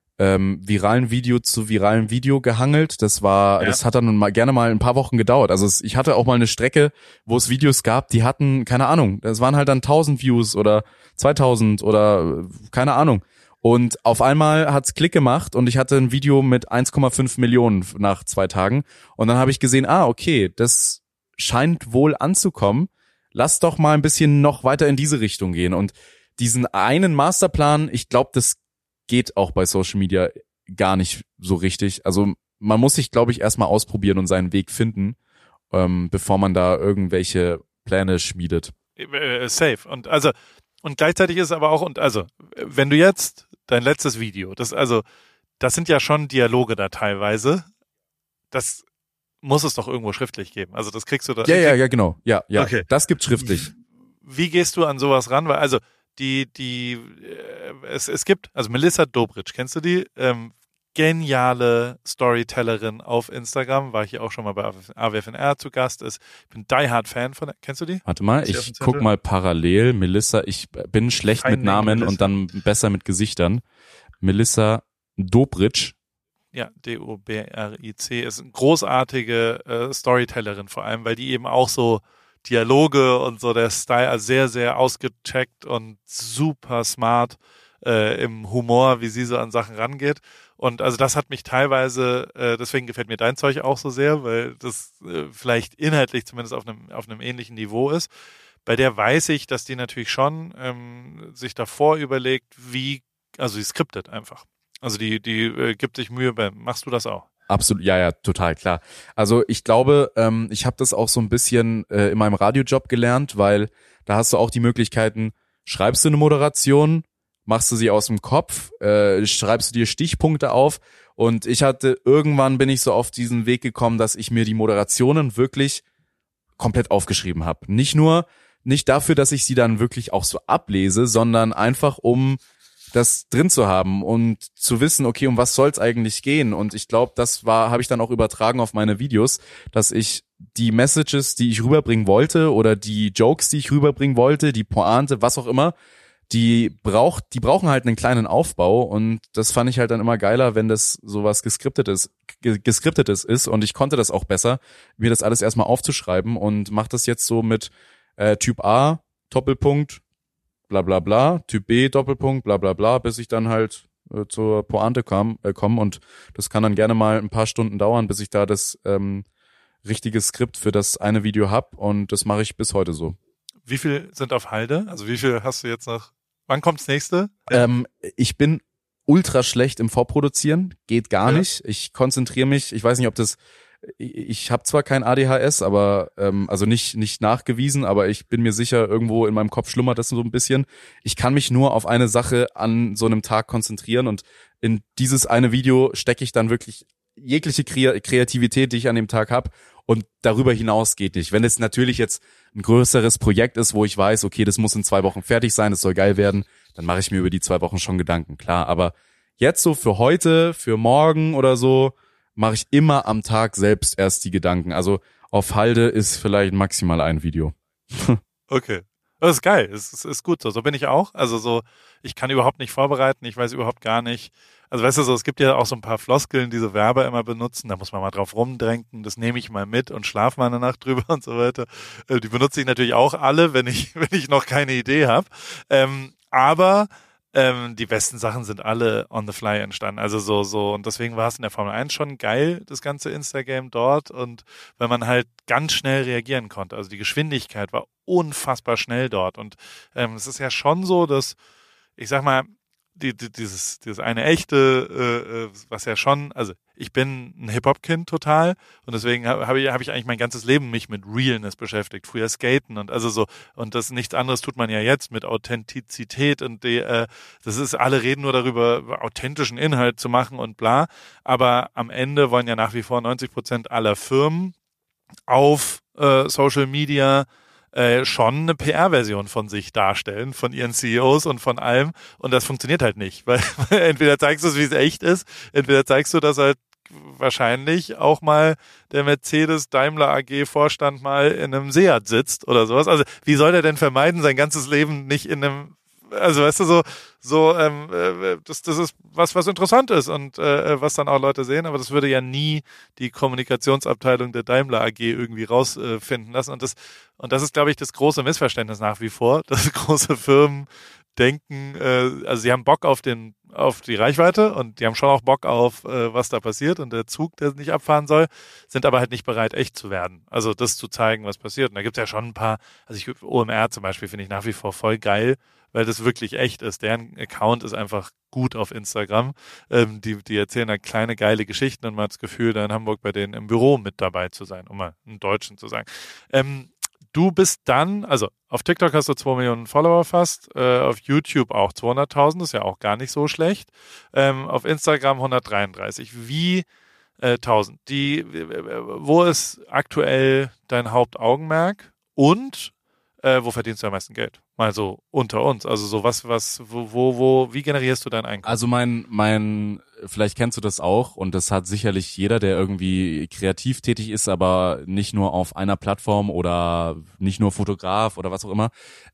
viralen Video zu viralen Video gehangelt. Das hat dann gerne mal ein paar Wochen gedauert. Also ich hatte auch mal eine Strecke, wo es Videos gab, die hatten, keine Ahnung, das waren halt dann 1000 Views oder 2000 oder keine Ahnung. Und auf einmal hat's Klick gemacht und ich hatte ein Video mit 1,5 Millionen nach 2 Tagen. Und dann habe ich gesehen, okay, das scheint wohl anzukommen. Lass doch mal ein bisschen noch weiter in diese Richtung gehen. Und diesen einen Masterplan, ich glaube, das geht auch bei Social Media gar nicht so richtig. Also man muss sich, glaube ich, erstmal ausprobieren und seinen Weg finden, bevor man da irgendwelche Pläne schmiedet. Safe. Und gleichzeitig ist es aber auch, wenn du jetzt dein letztes Video, das sind ja schon Dialoge da teilweise, das muss es doch irgendwo schriftlich geben. Also das kriegst du da. Ja, genau. Ja, okay. Das gibt's schriftlich. Wie gehst du an sowas ran? Weil, es gibt, Melissa Dobritsch, kennst du die? Geniale Storytellerin auf Instagram, war hier auch schon mal bei AWFNR zu Gast ist. Ich bin die-hard-Fan von der, kennst du die? Warte mal, ich guck mal parallel. Melissa, ich bin schlecht mit Namen und dann besser mit Gesichtern. Melissa Dobritsch. Ja, D-O-B-R-I-C ist eine großartige Storytellerin vor allem, weil die eben auch so Dialoge und so der Style, sehr, sehr ausgecheckt und super smart im Humor, wie sie so an Sachen rangeht. Und das hat mich teilweise, deswegen gefällt mir dein Zeug auch so sehr, weil das vielleicht inhaltlich zumindest auf einem ähnlichen Niveau ist. Bei der weiß ich, dass die natürlich schon sich davor überlegt, sie skriptet einfach. Also die gibt sich Mühe machst du das auch? Absolut, ja, total, klar. Also ich glaube, ich habe das auch so ein bisschen in meinem Radiojob gelernt, weil da hast du auch die Möglichkeiten, schreibst du eine Moderation, machst du sie aus dem Kopf, schreibst du dir Stichpunkte auf und irgendwann bin ich so auf diesen Weg gekommen, dass ich mir die Moderationen wirklich komplett aufgeschrieben habe. Nicht dafür, dass ich sie dann wirklich auch so ablese, sondern einfach um das drin zu haben und zu wissen, okay, um was soll's eigentlich gehen? Und ich glaube, habe ich dann auch übertragen auf meine Videos, dass ich die Messages, die ich rüberbringen wollte oder die Jokes, die ich rüberbringen wollte, die Pointe, was auch immer, die brauchen halt einen kleinen Aufbau und das fand ich halt dann immer geiler, wenn das sowas geskriptetes ist und ich konnte das auch besser, mir das alles erstmal aufzuschreiben und mach das jetzt so mit Typ A, Doppelpunkt, bla bla bla, Typ B, Doppelpunkt, bla bla bla, bis ich dann halt zur Pointe komme und das kann dann gerne mal ein paar Stunden dauern, bis ich da das richtige Skript für das eine Video hab und das mache ich bis heute so. Wie viel sind auf Halde? Also wie viel hast du jetzt noch? Wann kommt's nächste? Ich bin ultra schlecht im Vorproduzieren, geht gar nicht. Ich konzentriere mich, ich weiß nicht, ob das, ich habe zwar kein ADHS, aber also nicht nachgewiesen, aber ich bin mir sicher, irgendwo in meinem Kopf schlummert das so ein bisschen. Ich kann mich nur auf eine Sache an so einem Tag konzentrieren und in dieses eine Video stecke ich dann wirklich jegliche Kreativität, die ich an dem Tag habe und darüber hinaus geht nicht. Wenn es natürlich jetzt ein größeres Projekt ist, wo ich weiß, okay, das muss in 2 Wochen fertig sein, das soll geil werden, dann mache ich mir über die 2 Wochen schon Gedanken, klar. Aber jetzt so für heute, für morgen oder so, mache ich immer am Tag selbst erst die Gedanken. Also auf Halde ist vielleicht maximal ein Video. Okay. Das ist geil, es ist gut so. So bin ich auch. Also so, ich kann überhaupt nicht vorbereiten, ich weiß überhaupt gar nicht. Also weißt du so, es gibt ja auch so ein paar Floskeln, die so Werber immer benutzen, da muss man mal drauf rumdrängen, das nehme ich mal mit und schlafe mal eine Nacht drüber und so weiter. Die benutze ich natürlich auch alle, wenn ich noch keine Idee habe. Aber die besten Sachen sind alle on the fly entstanden. Also so und deswegen war es in der Formel 1 schon geil, das ganze Instagram dort und weil man halt ganz schnell reagieren konnte. Also die Geschwindigkeit war unfassbar schnell dort und es ist ja schon so, dass ich sag mal dieses eine echte, was ja schon, also ich bin ein Hip-Hop-Kind total und deswegen hab ich eigentlich mein ganzes Leben mich mit Realness beschäftigt, früher Skaten und also so und das nichts anderes tut man ja jetzt mit Authentizität und das ist, alle reden nur darüber, authentischen Inhalt zu machen und bla, aber am Ende wollen ja nach wie vor 90% aller Firmen auf Social Media schon eine PR-Version von sich darstellen, von ihren CEOs und von allem. Und das funktioniert halt nicht, weil entweder zeigst du es, wie es echt ist, entweder zeigst du, dass halt wahrscheinlich auch mal der Mercedes-Daimler AG-Vorstand mal in einem Seat sitzt oder sowas. Also wie soll der denn vermeiden, sein ganzes Leben nicht in einem, also weißt du, das ist was interessant ist und was dann auch Leute sehen, aber das würde ja nie die Kommunikationsabteilung der Daimler AG irgendwie rausfinden lassen und das ist, glaube ich, das große Missverständnis nach wie vor, dass große Firmen denken, also sie haben Bock auf die Reichweite und die haben schon auch Bock auf, was da passiert und der Zug, der nicht abfahren soll, sind aber halt nicht bereit, echt zu werden. Also das zu zeigen, was passiert. Und da gibt's ja schon ein paar, also OMR zum Beispiel finde ich nach wie vor voll geil, weil das wirklich echt ist. Deren Account ist einfach gut auf Instagram. Die erzählen da kleine, geile Geschichten und man hat das Gefühl, da in Hamburg bei denen im Büro mit dabei zu sein, um mal einen Deutschen zu sagen. Du bist dann, also auf TikTok hast du 2 Millionen Follower fast, auf YouTube auch 200.000, ist ja auch gar nicht so schlecht. Auf Instagram 133. Wie 1000? Wo ist aktuell dein Hauptaugenmerk und wo verdienst du am meisten Geld? Mal so unter uns. Also so wie generierst du dein Einkommen? Also vielleicht kennst du das auch und das hat sicherlich jeder, der irgendwie kreativ tätig ist, aber nicht nur auf einer Plattform oder nicht nur Fotograf oder was auch immer.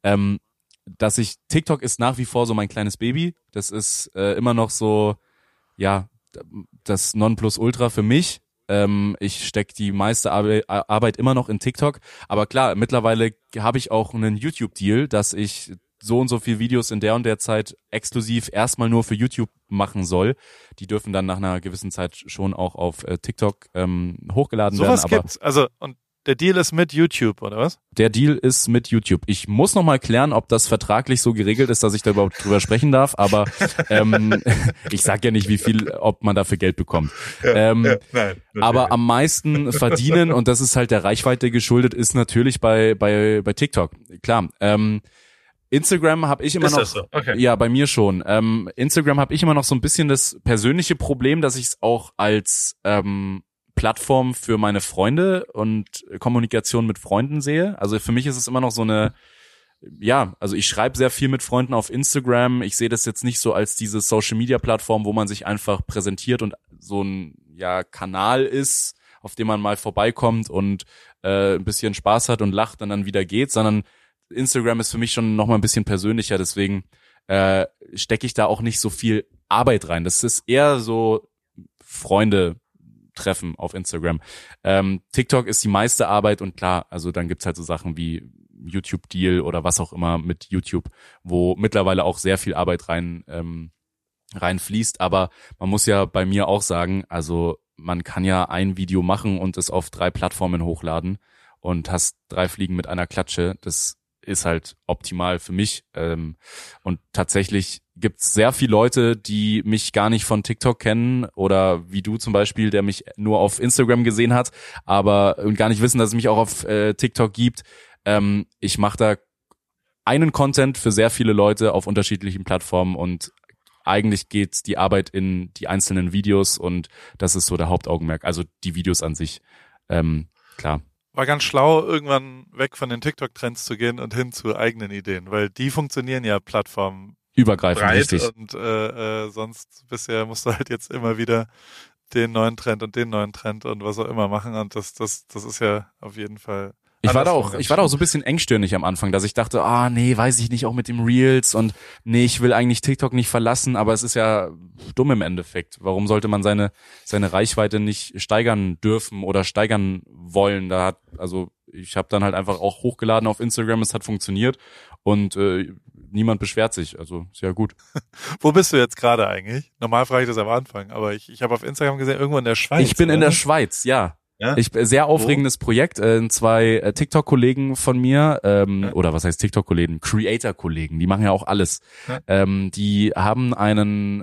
TikTok ist nach wie vor so mein kleines Baby. Das ist immer noch so, ja, das Nonplusultra für mich. Ich stecke die meiste Arbeit immer noch in TikTok. Aber klar, mittlerweile habe ich auch einen YouTube-Deal, dass ich so und so viel Videos in der und der Zeit exklusiv erstmal nur für YouTube machen soll. Die dürfen dann nach einer gewissen Zeit schon auch auf TikTok hochgeladen werden. Sowas gibt's. Also, und der Deal ist mit YouTube, oder was? Der Deal ist mit YouTube. Ich muss noch mal klären, ob das vertraglich so geregelt ist, dass ich da überhaupt drüber sprechen darf, aber ich sag ja nicht, ob man dafür Geld bekommt. Nein, aber am meisten verdienen, und das ist halt der Reichweite geschuldet, ist natürlich bei TikTok. Klar. Instagram habe ich immer noch, so? Okay. Ja, bei mir schon. Instagram habe ich immer noch so ein bisschen das persönliche Problem, dass ich es auch als Plattform für meine Freunde und Kommunikation mit Freunden sehe. Also für mich ist es immer noch so eine, ja, also ich schreibe sehr viel mit Freunden auf Instagram. Ich sehe das jetzt nicht so als diese Social-Media-Plattform, wo man sich einfach präsentiert und so ein Kanal ist, auf dem man mal vorbeikommt und ein bisschen Spaß hat und lacht und dann wieder geht, sondern Instagram ist für mich schon noch mal ein bisschen persönlicher. Deswegen stecke ich da auch nicht so viel Arbeit rein. Das ist eher so Freunde treffen auf Instagram. TikTok ist die meiste Arbeit und klar, also dann gibt's halt so Sachen wie YouTube-Deal oder was auch immer mit YouTube, wo mittlerweile auch sehr viel Arbeit reinfließt, aber man muss ja bei mir auch sagen, also man kann ja ein Video machen und es auf 3 Plattformen hochladen und hast 3 Fliegen mit einer Klatsche. Das ist halt optimal für mich. Und tatsächlich gibt's sehr viele Leute, die mich gar nicht von TikTok kennen oder wie du zum Beispiel, der mich nur auf Instagram gesehen hat, aber und gar nicht wissen, dass es mich auch auf TikTok gibt. Ich mache da einen Content für sehr viele Leute auf unterschiedlichen Plattformen und eigentlich geht die Arbeit in die einzelnen Videos und das ist so der Hauptaugenmerk. Also die Videos an sich, klar. War ganz schlau, irgendwann weg von den TikTok-Trends zu gehen und hin zu eigenen Ideen, weil die funktionieren ja übergreifend, plattformbreit richtig. und sonst bisher musst du halt jetzt immer wieder den neuen Trend und den neuen Trend und was auch immer machen und das ist ja auf jeden Fall. Ich war da auch so ein bisschen engstirnig am Anfang, dass ich dachte, nee, weiß ich nicht, auch mit dem Reels und nee, ich will eigentlich TikTok nicht verlassen, aber es ist ja dumm im Endeffekt. Warum sollte man seine Reichweite nicht steigern dürfen oder steigern wollen? Ich habe dann halt einfach auch hochgeladen auf Instagram, es hat funktioniert und niemand beschwert sich, also ist ja gut. Wo bist du jetzt gerade eigentlich? Normal frage ich das am Anfang, aber ich habe auf Instagram gesehen, irgendwo in der Schweiz. Ich bin in der Schweiz, ja. Ja? Sehr aufregendes Projekt. 2 TikTok-Kollegen von mir, oder was heißt TikTok-Kollegen? Creator-Kollegen, die machen ja auch alles. Ja. Die haben einen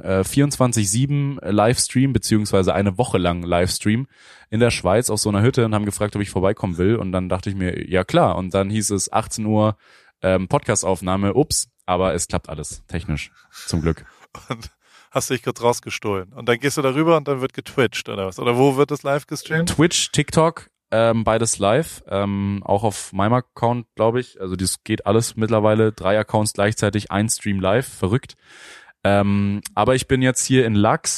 24/7 Livestream, beziehungsweise eine Woche lang Livestream in der Schweiz auf so einer Hütte und haben gefragt, ob ich vorbeikommen will. Und dann dachte ich mir, ja klar. Und dann hieß es 18 Uhr Podcast-Aufnahme. Ups, aber es klappt alles technisch, zum Glück. Und hast du dich kurz rausgestohlen. Und dann gehst du darüber und dann wird getwitcht oder was? Oder wo wird das live gestreamt? Twitch, TikTok, beides live. Auch auf meinem Account, glaube ich. Also das geht alles mittlerweile. 3 Accounts gleichzeitig, ein Stream live. Verrückt. Aber ich bin jetzt hier in Laax,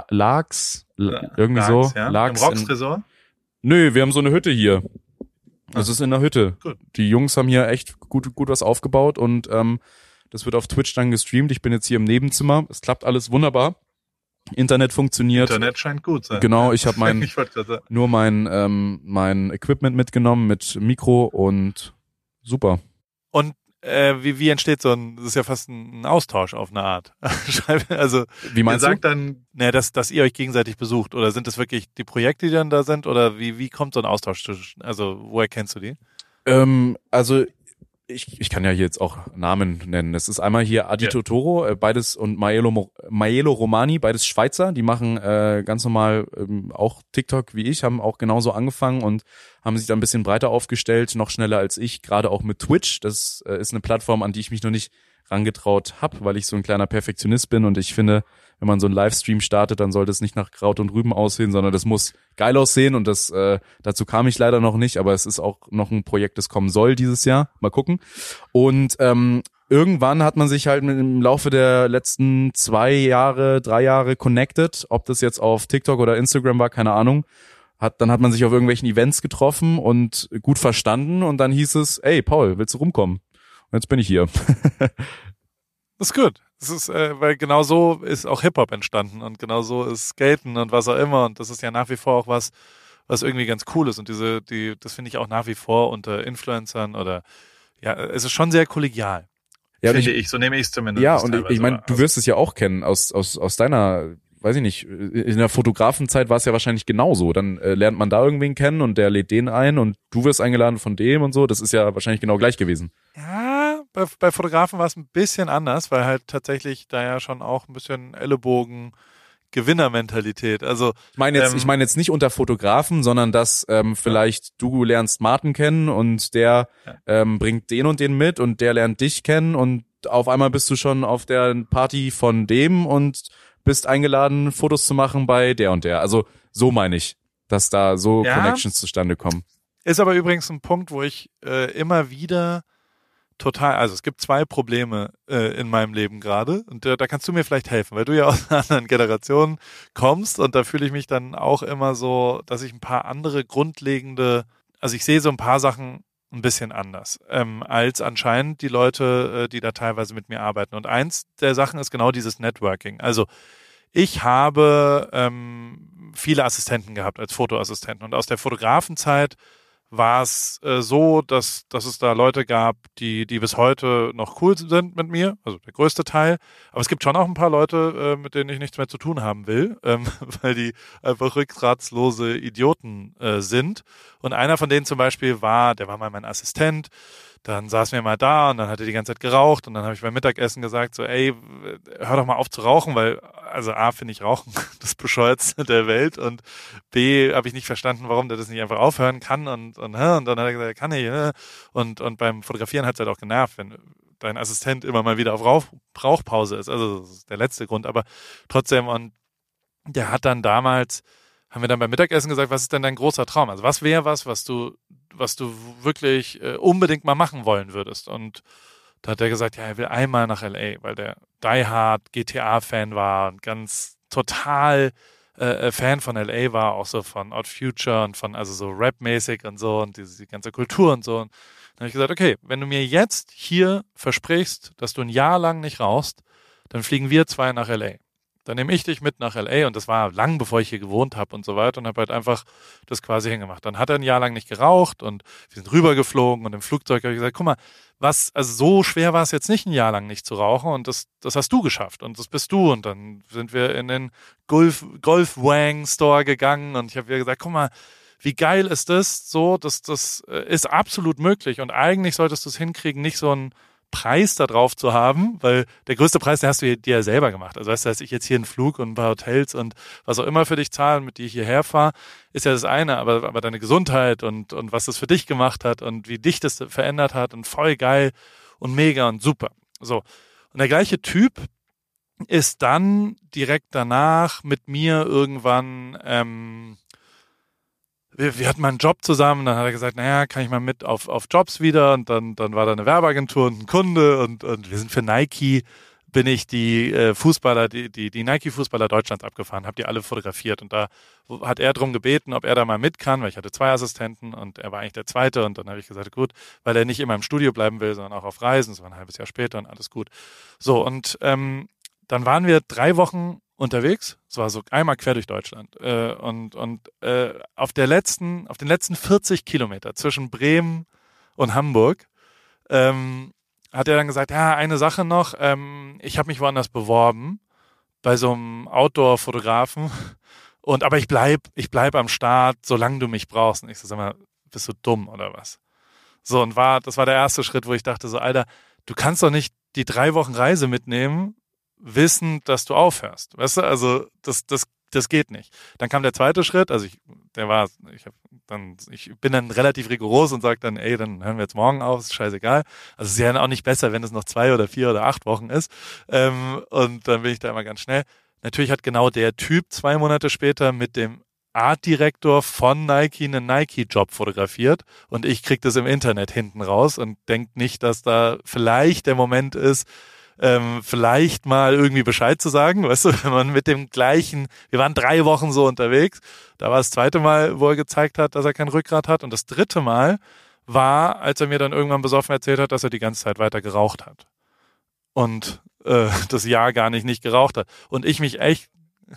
irgendwie so. Ja. Laax, im Rox-Tresor? Nö, wir haben so eine Hütte hier. Das ist in der Hütte. Gut. Die Jungs haben hier echt gut was aufgebaut und das wird auf Twitch dann gestreamt. Ich bin jetzt hier im Nebenzimmer. Es klappt alles wunderbar. Internet funktioniert. Internet scheint gut zu sein. Genau, ich habe nur mein Equipment mitgenommen mit Mikro und super. Und wie entsteht das ist ja fast ein Austausch auf eine Art. Also wie meinst ihr sagt du? Dann, dass ihr euch gegenseitig besucht oder sind das wirklich die Projekte, die dann da sind oder wie kommt so ein Austausch zwischen, also woher kennst du die? Also ich kann ja hier jetzt auch Namen nennen. Es ist einmal hier Adi Totoro, beides und Maiello Romani, beides Schweizer. Die machen ganz normal auch TikTok wie ich, haben auch genauso angefangen und haben sich da ein bisschen breiter aufgestellt, noch schneller als ich, gerade auch mit Twitch. Das ist eine Plattform, an die ich mich noch nicht rangetraut habe, weil ich so ein kleiner Perfektionist bin und ich finde, wenn man so einen Livestream startet, dann sollte es nicht nach Kraut und Rüben aussehen, sondern das muss geil aussehen und dazu kam ich leider noch nicht, aber es ist auch noch ein Projekt, das kommen soll dieses Jahr. Mal gucken. Und irgendwann hat man sich halt im Laufe der letzten 3 Jahre connected, ob das jetzt auf TikTok oder Instagram war, keine Ahnung. Dann hat man sich auf irgendwelchen Events getroffen und gut verstanden und dann hieß es, ey Paul, willst du rumkommen? Und jetzt bin ich hier. Das ist gut. Das ist, weil genau so ist auch Hip-Hop entstanden und genau so ist Skaten und was auch immer und das ist ja nach wie vor auch was irgendwie ganz cool ist und das finde ich auch nach wie vor unter Influencern oder ja, es ist schon sehr kollegial. Ja, finde ich, so nehme ich es zumindest. Ja, und ich meine, du wirst es ja auch kennen aus deiner, weiß ich nicht, in der Fotografenzeit war es ja wahrscheinlich genauso. Dann lernt man da irgendwen kennen und der lädt den ein und du wirst eingeladen von dem und so. Das ist ja wahrscheinlich genau gleich gewesen. Ja, bei Fotografen war es ein bisschen anders, weil halt tatsächlich da ja schon auch ein bisschen Ellenbogen-Gewinnermentalität. Also ich meine jetzt nicht unter Fotografen, sondern dass vielleicht du lernst Martin kennen und der bringt den und den mit und der lernt dich kennen und auf einmal bist du schon auf der Party von dem und bist eingeladen, Fotos zu machen bei der und der. Also so meine ich, dass da so Connections zustande kommen. Ist aber übrigens ein Punkt, wo ich immer wieder also es gibt 2 Probleme in meinem Leben gerade und da kannst du mir vielleicht helfen, weil du ja aus einer anderen Generation kommst und da fühle ich mich dann auch immer so, dass ich ein paar andere grundlegende, also ich sehe so ein paar Sachen ein bisschen anders, als anscheinend die Leute, die da teilweise mit mir arbeiten. Und eins der Sachen ist genau dieses Networking. Also ich habe viele Assistenten gehabt als Fotoassistenten. Und aus der Fotografenzeit war es so, dass es da Leute gab, die bis heute noch cool sind mit mir, also der größte Teil. Aber es gibt schon auch ein paar Leute, mit denen ich nichts mehr zu tun haben will, weil die einfach rückgratslose Idioten sind. Und einer von denen zum Beispiel der war mal mein Assistent. Dann saßen wir mal da und dann hat er die ganze Zeit geraucht und dann habe ich beim Mittagessen gesagt so, ey, hör doch mal auf zu rauchen, weil, also A, finde ich Rauchen das Bescheuertste der Welt und B, habe ich nicht verstanden, warum der das nicht einfach aufhören kann und dann hat er gesagt, kann ich, und beim Fotografieren hat es halt auch genervt, wenn dein Assistent immer mal wieder auf Rauchpause ist, also das ist der letzte Grund, aber trotzdem, und der hat dann damals, haben wir dann beim Mittagessen gesagt, was ist denn dein großer Traum? Also was wäre was du wirklich unbedingt mal machen wollen würdest? Und da hat er gesagt, ja, er will einmal nach LA, weil der Die Hard GTA-Fan war und ganz total Fan von LA war, auch so von Odd Future und von, also so Rap-mäßig und so und die ganze Kultur und so. Und dann habe ich gesagt, okay, wenn du mir jetzt hier versprichst, dass du ein Jahr lang nicht rauchst, dann fliegen wir 2 nach LA. Dann nehme ich dich mit nach LA und das war lang, bevor ich hier gewohnt habe und so weiter und habe halt einfach das quasi hingemacht. Dann hat er ein Jahr lang nicht geraucht und wir sind rübergeflogen und im Flugzeug habe ich gesagt, guck mal, also so schwer war es jetzt nicht, ein Jahr lang nicht zu rauchen und das hast du geschafft und das bist du. Und dann sind wir in den Golf-Wang Store gegangen und ich habe wieder gesagt, guck mal, wie geil ist das? So, das ist absolut möglich und eigentlich solltest du es hinkriegen, nicht so ein Preis da drauf zu haben, weil der größte Preis, den hast du dir ja selber gemacht. Also weißt du, dass ich jetzt hier einen Flug und ein paar Hotels und was auch immer für dich zahle, mit die ich hierher fahre, ist ja das eine, aber deine Gesundheit und was das für dich gemacht hat und wie dich das verändert hat und voll geil und mega und super. So. Und der gleiche Typ ist dann direkt danach mit mir irgendwann wir hatten mal einen Job zusammen, dann hat er gesagt, naja, kann ich mal mit auf Jobs wieder und dann war da eine Werbeagentur und ein Kunde und wir sind für Nike, bin ich die Fußballer, die Nike-Fußballer Deutschlands abgefahren, habe die alle fotografiert und da hat er drum gebeten, ob er da mal mit kann, weil ich hatte 2 Assistenten und er war eigentlich der Zweite und dann habe ich gesagt, gut, weil er nicht immer im Studio bleiben will, sondern auch auf Reisen, das war ein halbes Jahr später und alles gut. So und dann waren wir 3 Wochen unterwegs. Es war so einmal quer durch Deutschland. Und auf den letzten 40 Kilometer zwischen Bremen und Hamburg hat er dann gesagt, ja, eine Sache noch, ich habe mich woanders beworben bei so einem Outdoor-Fotografen aber ich bleib am Start, solange du mich brauchst. Und ich so, sag mal, bist du dumm oder was? So, und das war der erste Schritt, wo ich dachte so, Alter, du kannst doch nicht die 3 Wochen Reise mitnehmen, wissen, dass du aufhörst. Weißt du, also das geht nicht. Dann kam der zweite Schritt, also ich bin dann relativ rigoros und sage dann, ey, dann hören wir jetzt morgen auf, ist scheißegal. Also es ist ja auch nicht besser, wenn es noch 2 oder 4 oder 8 Wochen ist. Und dann bin ich da immer ganz schnell. Natürlich hat genau der Typ 2 Monate später mit dem Artdirektor von Nike einen Nike-Job fotografiert und ich krieg das im Internet hinten raus und denk nicht, dass da vielleicht der Moment ist, vielleicht mal irgendwie Bescheid zu sagen, weißt du, wenn man mit dem gleichen, wir waren 3 Wochen so unterwegs, da war das 2. Mal, wo er gezeigt hat, dass er kein Rückgrat hat und das 3. Mal war, als er mir dann irgendwann besoffen erzählt hat, dass er die ganze Zeit weiter geraucht hat und das Jahr gar nicht geraucht hat und ich mich echt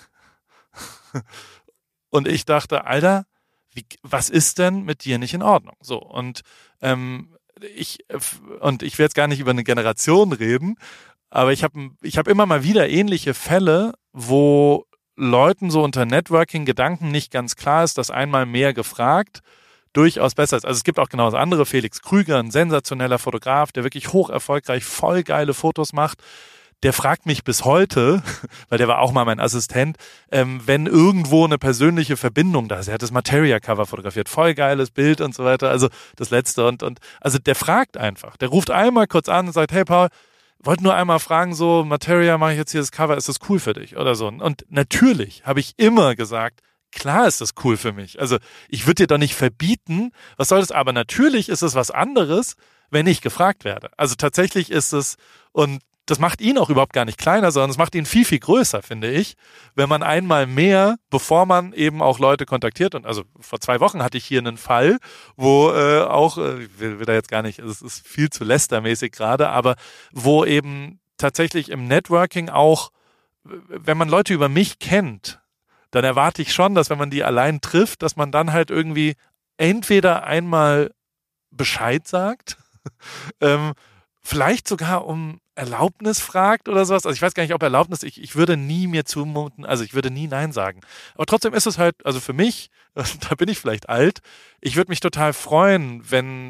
und ich dachte, Alter, was ist denn mit dir nicht in Ordnung? So und ich will jetzt gar nicht über eine Generation reden, aber ich hab immer mal wieder ähnliche Fälle, wo Leuten so unter Networking-Gedanken nicht ganz klar ist, dass einmal mehr gefragt durchaus besser ist. Also es gibt auch genau das andere, Felix Krüger, ein sensationeller Fotograf, der wirklich hoch erfolgreich, voll geile Fotos macht. Der fragt mich bis heute, weil der war auch mal mein Assistent, wenn irgendwo eine persönliche Verbindung da ist. Er hat das Materia-Cover fotografiert, voll geiles Bild und so weiter. Also das letzte und also der fragt einfach. Der ruft einmal kurz an und sagt, hey Paul, wollte nur einmal fragen, so Materia, mache ich jetzt hier das Cover, ist das cool für dich oder so? Und natürlich habe ich immer gesagt, klar ist das cool für mich. Also ich würde dir doch nicht verbieten, was soll das? Aber natürlich ist es was anderes, wenn ich gefragt werde. Also tatsächlich ist es, und das macht ihn auch überhaupt gar nicht kleiner, sondern es macht ihn viel, viel größer, finde ich, wenn man einmal mehr, bevor man eben auch Leute kontaktiert, und also vor 2 Wochen hatte ich hier einen Fall, wo ich will da jetzt gar nicht, es ist viel zu lästermäßig gerade, aber wo eben tatsächlich im Networking auch, wenn man Leute über mich kennt, dann erwarte ich schon, dass wenn man die allein trifft, dass man dann halt irgendwie entweder einmal Bescheid sagt, vielleicht sogar um Erlaubnis fragt oder sowas. Also ich weiß gar nicht, ob Erlaubnis, ich würde nie mir zumuten, also ich würde nie Nein sagen. Aber trotzdem ist es halt, also für mich, da bin ich vielleicht alt, ich würde mich total freuen,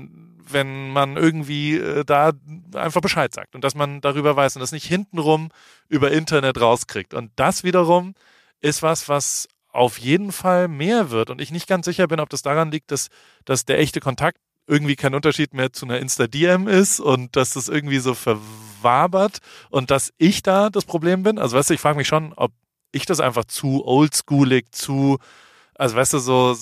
wenn man irgendwie da einfach Bescheid sagt und dass man darüber weiß und das nicht hintenrum über Internet rauskriegt. Und das wiederum ist was auf jeden Fall mehr wird und ich nicht ganz sicher bin, ob das daran liegt, dass der echte Kontakt irgendwie kein Unterschied mehr zu einer Insta-DM ist und dass das irgendwie so verwabert und dass ich da das Problem bin. Also weißt du, ich frage mich schon, ob ich das einfach zu oldschoolig, also weißt du,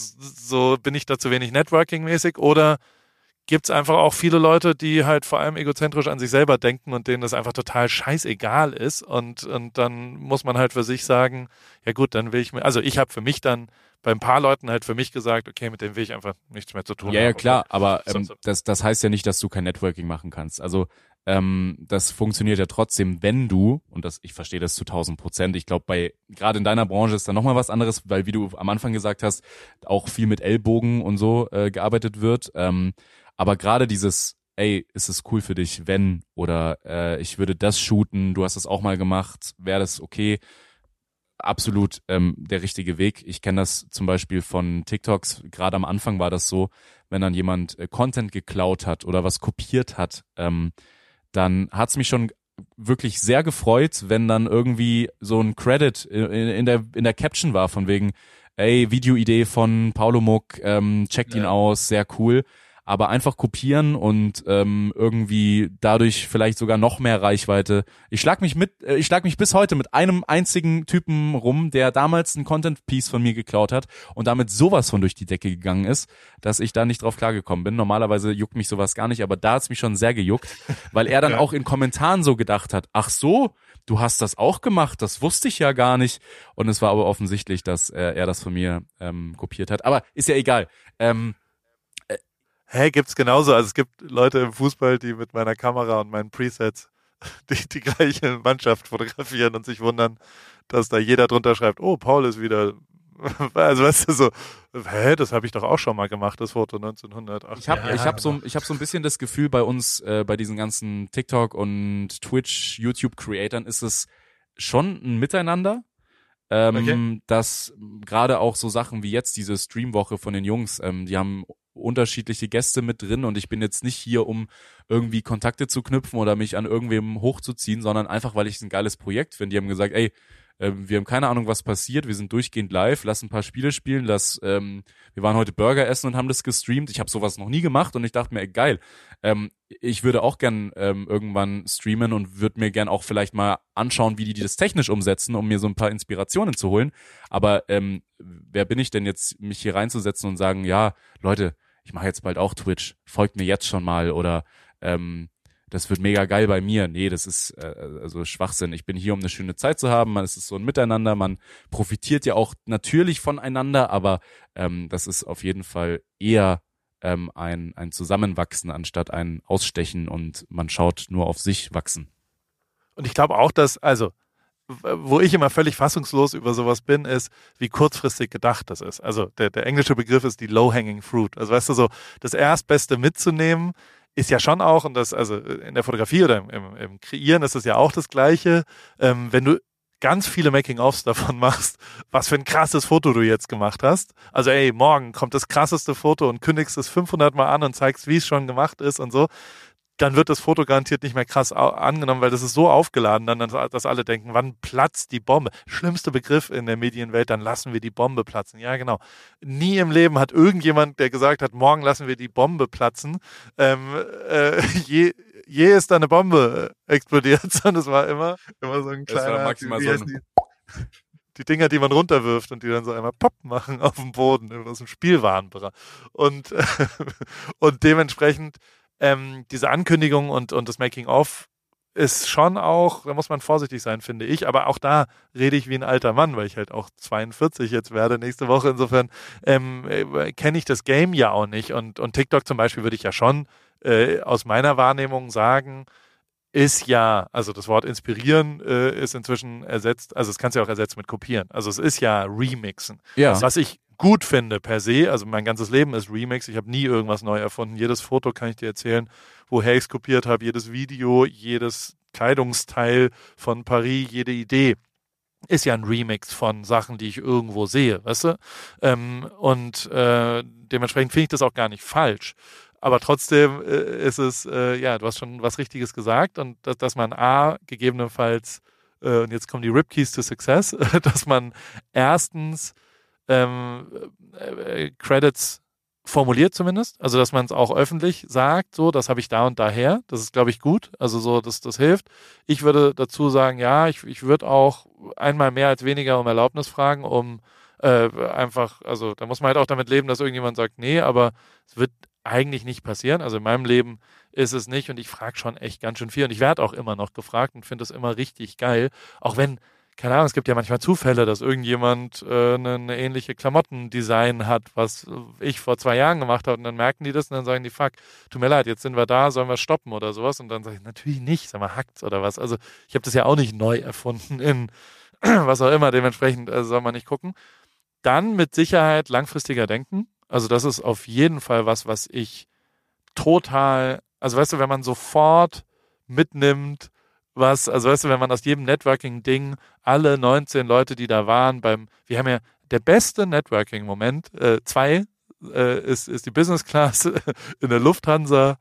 so bin ich da zu wenig Networking-mäßig oder gibt es einfach auch viele Leute, die halt vor allem egozentrisch an sich selber denken und denen das einfach total scheißegal ist und dann muss man halt für sich sagen, ja gut, dann will ich mir, also ich habe für mich dann bei ein paar Leuten halt für mich gesagt, okay, mit denen will ich einfach nichts mehr zu tun haben. Ja, klar, aber das heißt ja nicht, dass du kein Networking machen kannst. Also das funktioniert ja trotzdem, wenn du, und ich verstehe das zu 1000%, ich glaube, gerade in deiner Branche ist da nochmal was anderes, weil wie du am Anfang gesagt hast, auch viel mit Ellbogen und so gearbeitet wird. Aber gerade dieses, ey, ist es cool für dich, wenn, oder ich würde das shooten, du hast das auch mal gemacht, wäre das okay? Absolut der richtige Weg. Ich kenne das zum Beispiel von TikToks, gerade am Anfang war das so, wenn dann jemand Content geklaut hat oder was kopiert hat, dann hat's mich schon wirklich sehr gefreut, wenn dann irgendwie so ein Credit in der Caption war, von wegen, ey, Videoidee von Paulo Muck, checkt ihn aus, sehr cool. Aber einfach kopieren und irgendwie dadurch vielleicht sogar noch mehr Reichweite. Ich schlag mich bis heute mit einem einzigen Typen rum, der damals ein Content-Piece von mir geklaut hat und damit sowas von durch die Decke gegangen ist, dass ich da nicht drauf klargekommen bin. Normalerweise juckt mich sowas gar nicht, aber da hat's mich schon sehr gejuckt, weil er dann auch in Kommentaren so gedacht hat, ach so, du hast das auch gemacht, das wusste ich ja gar nicht. Und es war aber offensichtlich, dass er das von mir kopiert hat. Aber ist ja egal. Gibt's genauso. Also es gibt Leute im Fußball, die mit meiner Kamera und meinen Presets die gleiche Mannschaft fotografieren und sich wundern, dass da jeder drunter schreibt, oh, Paul ist wieder, also weißt du so, das habe ich doch auch schon mal gemacht, das Foto 1908. Ich hab so ein bisschen das Gefühl bei uns, bei diesen ganzen TikTok und Twitch, YouTube-Creatern ist es schon ein Miteinander. Dass gerade auch so Sachen wie jetzt diese Streamwoche von den Jungs, die haben unterschiedliche Gäste mit drin und ich bin jetzt nicht hier, um irgendwie Kontakte zu knüpfen oder mich an irgendwem hochzuziehen, sondern einfach, weil ich es ein geiles Projekt finde. Die haben gesagt, ey, wir haben keine Ahnung, was passiert, wir sind durchgehend live, lass ein paar Spiele spielen, wir waren heute Burger essen und haben das gestreamt. Ich habe sowas noch nie gemacht und ich dachte mir, ey, geil, ich würde auch gern irgendwann streamen und würde mir gern auch vielleicht mal anschauen, wie die das technisch umsetzen, um mir so ein paar Inspirationen zu holen. Aber wer bin ich denn jetzt, mich hier reinzusetzen und sagen, ja, Leute, ich mache jetzt bald auch Twitch, folgt mir jetzt schon mal oder das wird mega geil bei mir. Nee, das ist also Schwachsinn. Ich bin hier, um eine schöne Zeit zu haben. Es ist so ein Miteinander. Man profitiert ja auch natürlich voneinander, aber das ist auf jeden Fall eher ein Zusammenwachsen anstatt ein Ausstechen und man schaut nur auf sich wachsen. Und ich glaube auch, dass, also wo ich immer völlig fassungslos über sowas bin, ist, wie kurzfristig gedacht das ist. Also der englische Begriff ist die low-hanging fruit. Also weißt du, so das Erstbeste mitzunehmen, ist ja schon auch, und das, also in der Fotografie oder im Kreieren ist es ja auch das Gleiche, wenn du ganz viele Making-ofs davon machst, was für ein krasses Foto du jetzt gemacht hast. Also ey, morgen kommt das krasseste Foto und kündigst es 500 Mal an und zeigst, wie es schon gemacht ist und so, dann wird das Foto garantiert nicht mehr krass angenommen, weil das ist so aufgeladen, dann, dass alle denken, wann platzt die Bombe? Schlimmster Begriff in der Medienwelt, dann lassen wir die Bombe platzen. Ja, genau. Nie im Leben hat irgendjemand, der gesagt hat, morgen lassen wir die Bombe platzen, je ist da eine Bombe explodiert, sondern es war immer so ein kleiner, maximal so die Dinger, die man runterwirft und die dann so einmal pop machen auf dem Boden, aus dem Spielwarenbereich. Und dementsprechend diese Ankündigung und das Making-of ist schon auch, da muss man vorsichtig sein, finde ich, aber auch da rede ich wie ein alter Mann, weil ich halt auch 42 jetzt werde nächste Woche, insofern kenne ich das Game ja auch nicht und TikTok zum Beispiel würde ich ja schon aus meiner Wahrnehmung sagen, ist ja, also das Wort inspirieren ist inzwischen ersetzt, also es kannst du ja auch ersetzen mit kopieren, also es ist ja Remixen. Ja. Was ich gut finde per se, also mein ganzes Leben ist Remix, ich habe nie irgendwas neu erfunden, jedes Foto kann ich dir erzählen, woher ich es kopiert habe, jedes Video, jedes Kleidungsteil von Paris, jede Idee ist ja ein Remix von Sachen, die ich irgendwo sehe, weißt du? Dementsprechend finde ich das auch gar nicht falsch. Aber trotzdem ist es, ja, du hast schon was Richtiges gesagt und dass man gegebenenfalls, und jetzt kommen die Rip Keys to Success, dass man erstens Credits formuliert zumindest, also dass man es auch öffentlich sagt, so, das habe ich da und daher, das ist, glaube ich, gut, also so, das hilft. Ich würde dazu sagen, ja, ich würde auch einmal mehr als weniger um Erlaubnis fragen, um einfach, also da muss man halt auch damit leben, dass irgendjemand sagt, nee, aber es wird eigentlich nicht passieren, also in meinem Leben ist es nicht und ich frage schon echt ganz schön viel und ich werde auch immer noch gefragt und finde es immer richtig geil, auch wenn keine Ahnung, es gibt ja manchmal Zufälle, dass irgendjemand eine ähnliche Klamottendesign hat, was ich vor 2 Jahren gemacht habe und dann merken die das und dann sagen die, fuck, tut mir leid, jetzt sind wir da, sollen wir stoppen oder sowas und dann sage ich, natürlich nicht, sag mal, hackt's oder was, also ich habe das ja auch nicht neu erfunden in was auch immer, dementsprechend soll man nicht gucken. Dann mit Sicherheit langfristiger denken, also das ist auf jeden Fall was ich total, also weißt du, wenn man sofort mitnimmt, also weißt du, wenn man aus jedem Networking-Ding alle 19 Leute, die da waren, wir haben ja der beste Networking-Moment, 2 ist die Business Class in der Lufthansa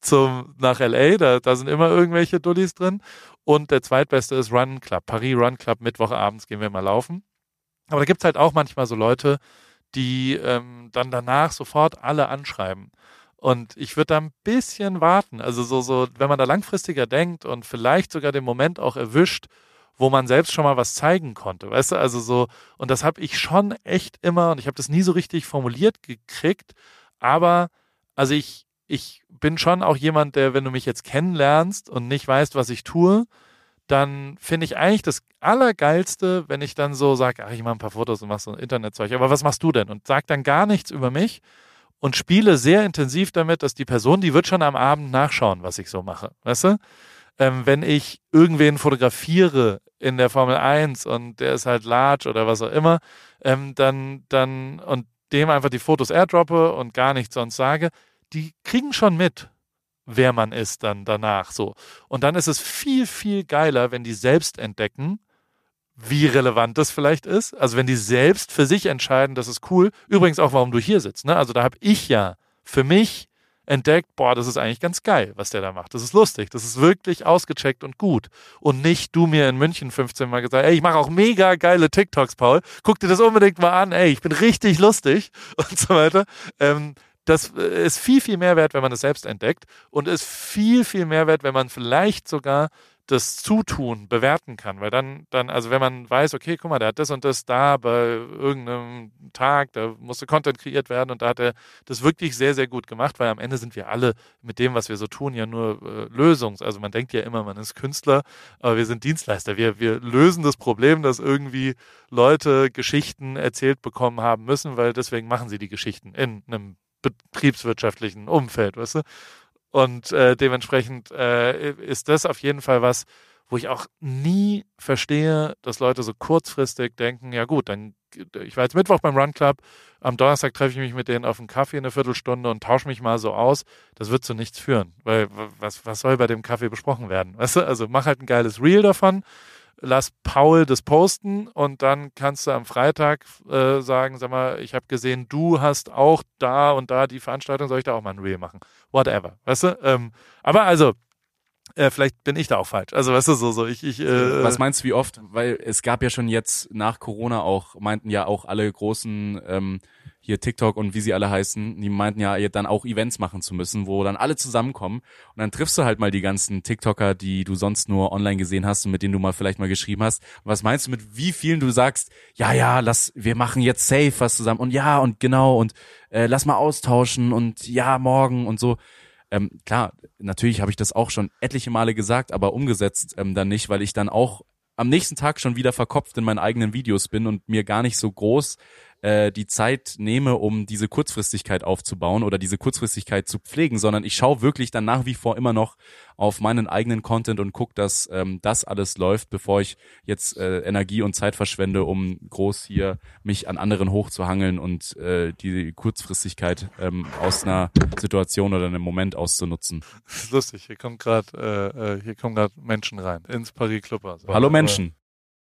nach LA, da sind immer irgendwelche Dullis drin und der zweitbeste ist Run Club, Paris Run Club, Mittwochabends gehen wir mal laufen. Aber da gibt's halt auch manchmal so Leute, die dann danach sofort alle anschreiben. Und ich würde da ein bisschen warten. Also so, wenn man da langfristiger denkt und vielleicht sogar den Moment auch erwischt, wo man selbst schon mal was zeigen konnte. Weißt du, also so, und das habe ich schon echt immer, und ich habe das nie so richtig formuliert gekriegt, aber also ich bin schon auch jemand, der, wenn du mich jetzt kennenlernst und nicht weißt, was ich tue, dann finde ich eigentlich das Allergeilste, wenn ich dann so sage, ach, ich mache ein paar Fotos und mach so ein Internetzeug, aber was machst du denn? Und sag dann gar nichts über mich und spiele sehr intensiv damit, dass die Person, die wird schon am Abend nachschauen, was ich so mache, weißt du? Wenn ich irgendwen fotografiere in der Formel 1 und der ist halt large oder was auch immer, dann und dem einfach die Fotos airdroppe und gar nichts sonst sage, die kriegen schon mit, wer man ist dann danach so. Und dann ist es viel, viel geiler, wenn die selbst entdecken, wie relevant das vielleicht ist. Also wenn die selbst für sich entscheiden, das ist cool. Übrigens auch, warum du hier sitzt. Ne? Also da habe ich ja für mich entdeckt, boah, das ist eigentlich ganz geil, was der da macht. Das ist lustig. Das ist wirklich ausgecheckt und gut. Und nicht du mir in München 15 Mal gesagt, ey, ich mache auch mega geile TikToks, Paul. Guck dir das unbedingt mal an. Ey, ich bin richtig lustig und so weiter. Das ist viel, viel mehr wert, wenn man es selbst entdeckt und ist viel, viel mehr wert, wenn man vielleicht sogar das Zutun bewerten kann, weil dann, also wenn man weiß, okay, guck mal, der hat das und das da bei irgendeinem Tag, da musste Content kreiert werden und da hat er das wirklich sehr, sehr gut gemacht, weil am Ende sind wir alle mit dem, was wir so tun, ja nur also man denkt ja immer, man ist Künstler, aber wir sind Dienstleister, wir lösen das Problem, dass irgendwie Leute Geschichten erzählt bekommen haben müssen, weil deswegen machen sie die Geschichten in einem betriebswirtschaftlichen Umfeld, weißt du? Und dementsprechend ist das auf jeden Fall was, wo ich auch nie verstehe, dass Leute so kurzfristig denken, ja gut, dann, ich war jetzt Mittwoch beim Run Club, am Donnerstag treffe ich mich mit denen auf einen Kaffee eine Viertelstunde und tausche mich mal so aus. Das wird zu nichts führen, weil was soll bei dem Kaffee besprochen werden? Weißt du? Also mach halt ein geiles Reel davon, lass Paul das posten und dann kannst du am Freitag sagen, sag mal, ich habe gesehen, du hast auch da und da die Veranstaltung, soll ich da auch mal ein Reel machen? Whatever, weißt du? Aber also, vielleicht bin ich da auch falsch. Also weißt du, so Was meinst du, wie oft? Weil es gab ja schon jetzt nach Corona auch, meinten ja auch alle großen hier TikTok und wie sie alle heißen, die meinten ja dann auch Events machen zu müssen, wo dann alle zusammenkommen und dann triffst du halt mal die ganzen TikToker, die du sonst nur online gesehen hast und mit denen du mal vielleicht mal geschrieben hast. Was meinst du, mit wie vielen du sagst, ja, wir machen jetzt safe was zusammen und ja und genau und lass mal austauschen und ja, morgen und so. klar, natürlich habe ich das auch schon etliche Male gesagt, aber umgesetzt dann nicht, weil ich dann auch am nächsten Tag schon wieder verkopft in meinen eigenen Videos bin und mir gar nicht so groß die Zeit nehme, um diese Kurzfristigkeit aufzubauen oder diese Kurzfristigkeit zu pflegen, sondern ich schaue wirklich dann nach wie vor immer noch auf meinen eigenen Content und gucke, dass das alles läuft, bevor ich jetzt Energie und Zeit verschwende, um groß hier mich an anderen hochzuhangeln und die Kurzfristigkeit aus einer Situation oder einem Moment auszunutzen. Das ist lustig, hier kommen gerade Menschen rein ins Paris Clubhaus. Hallo Menschen.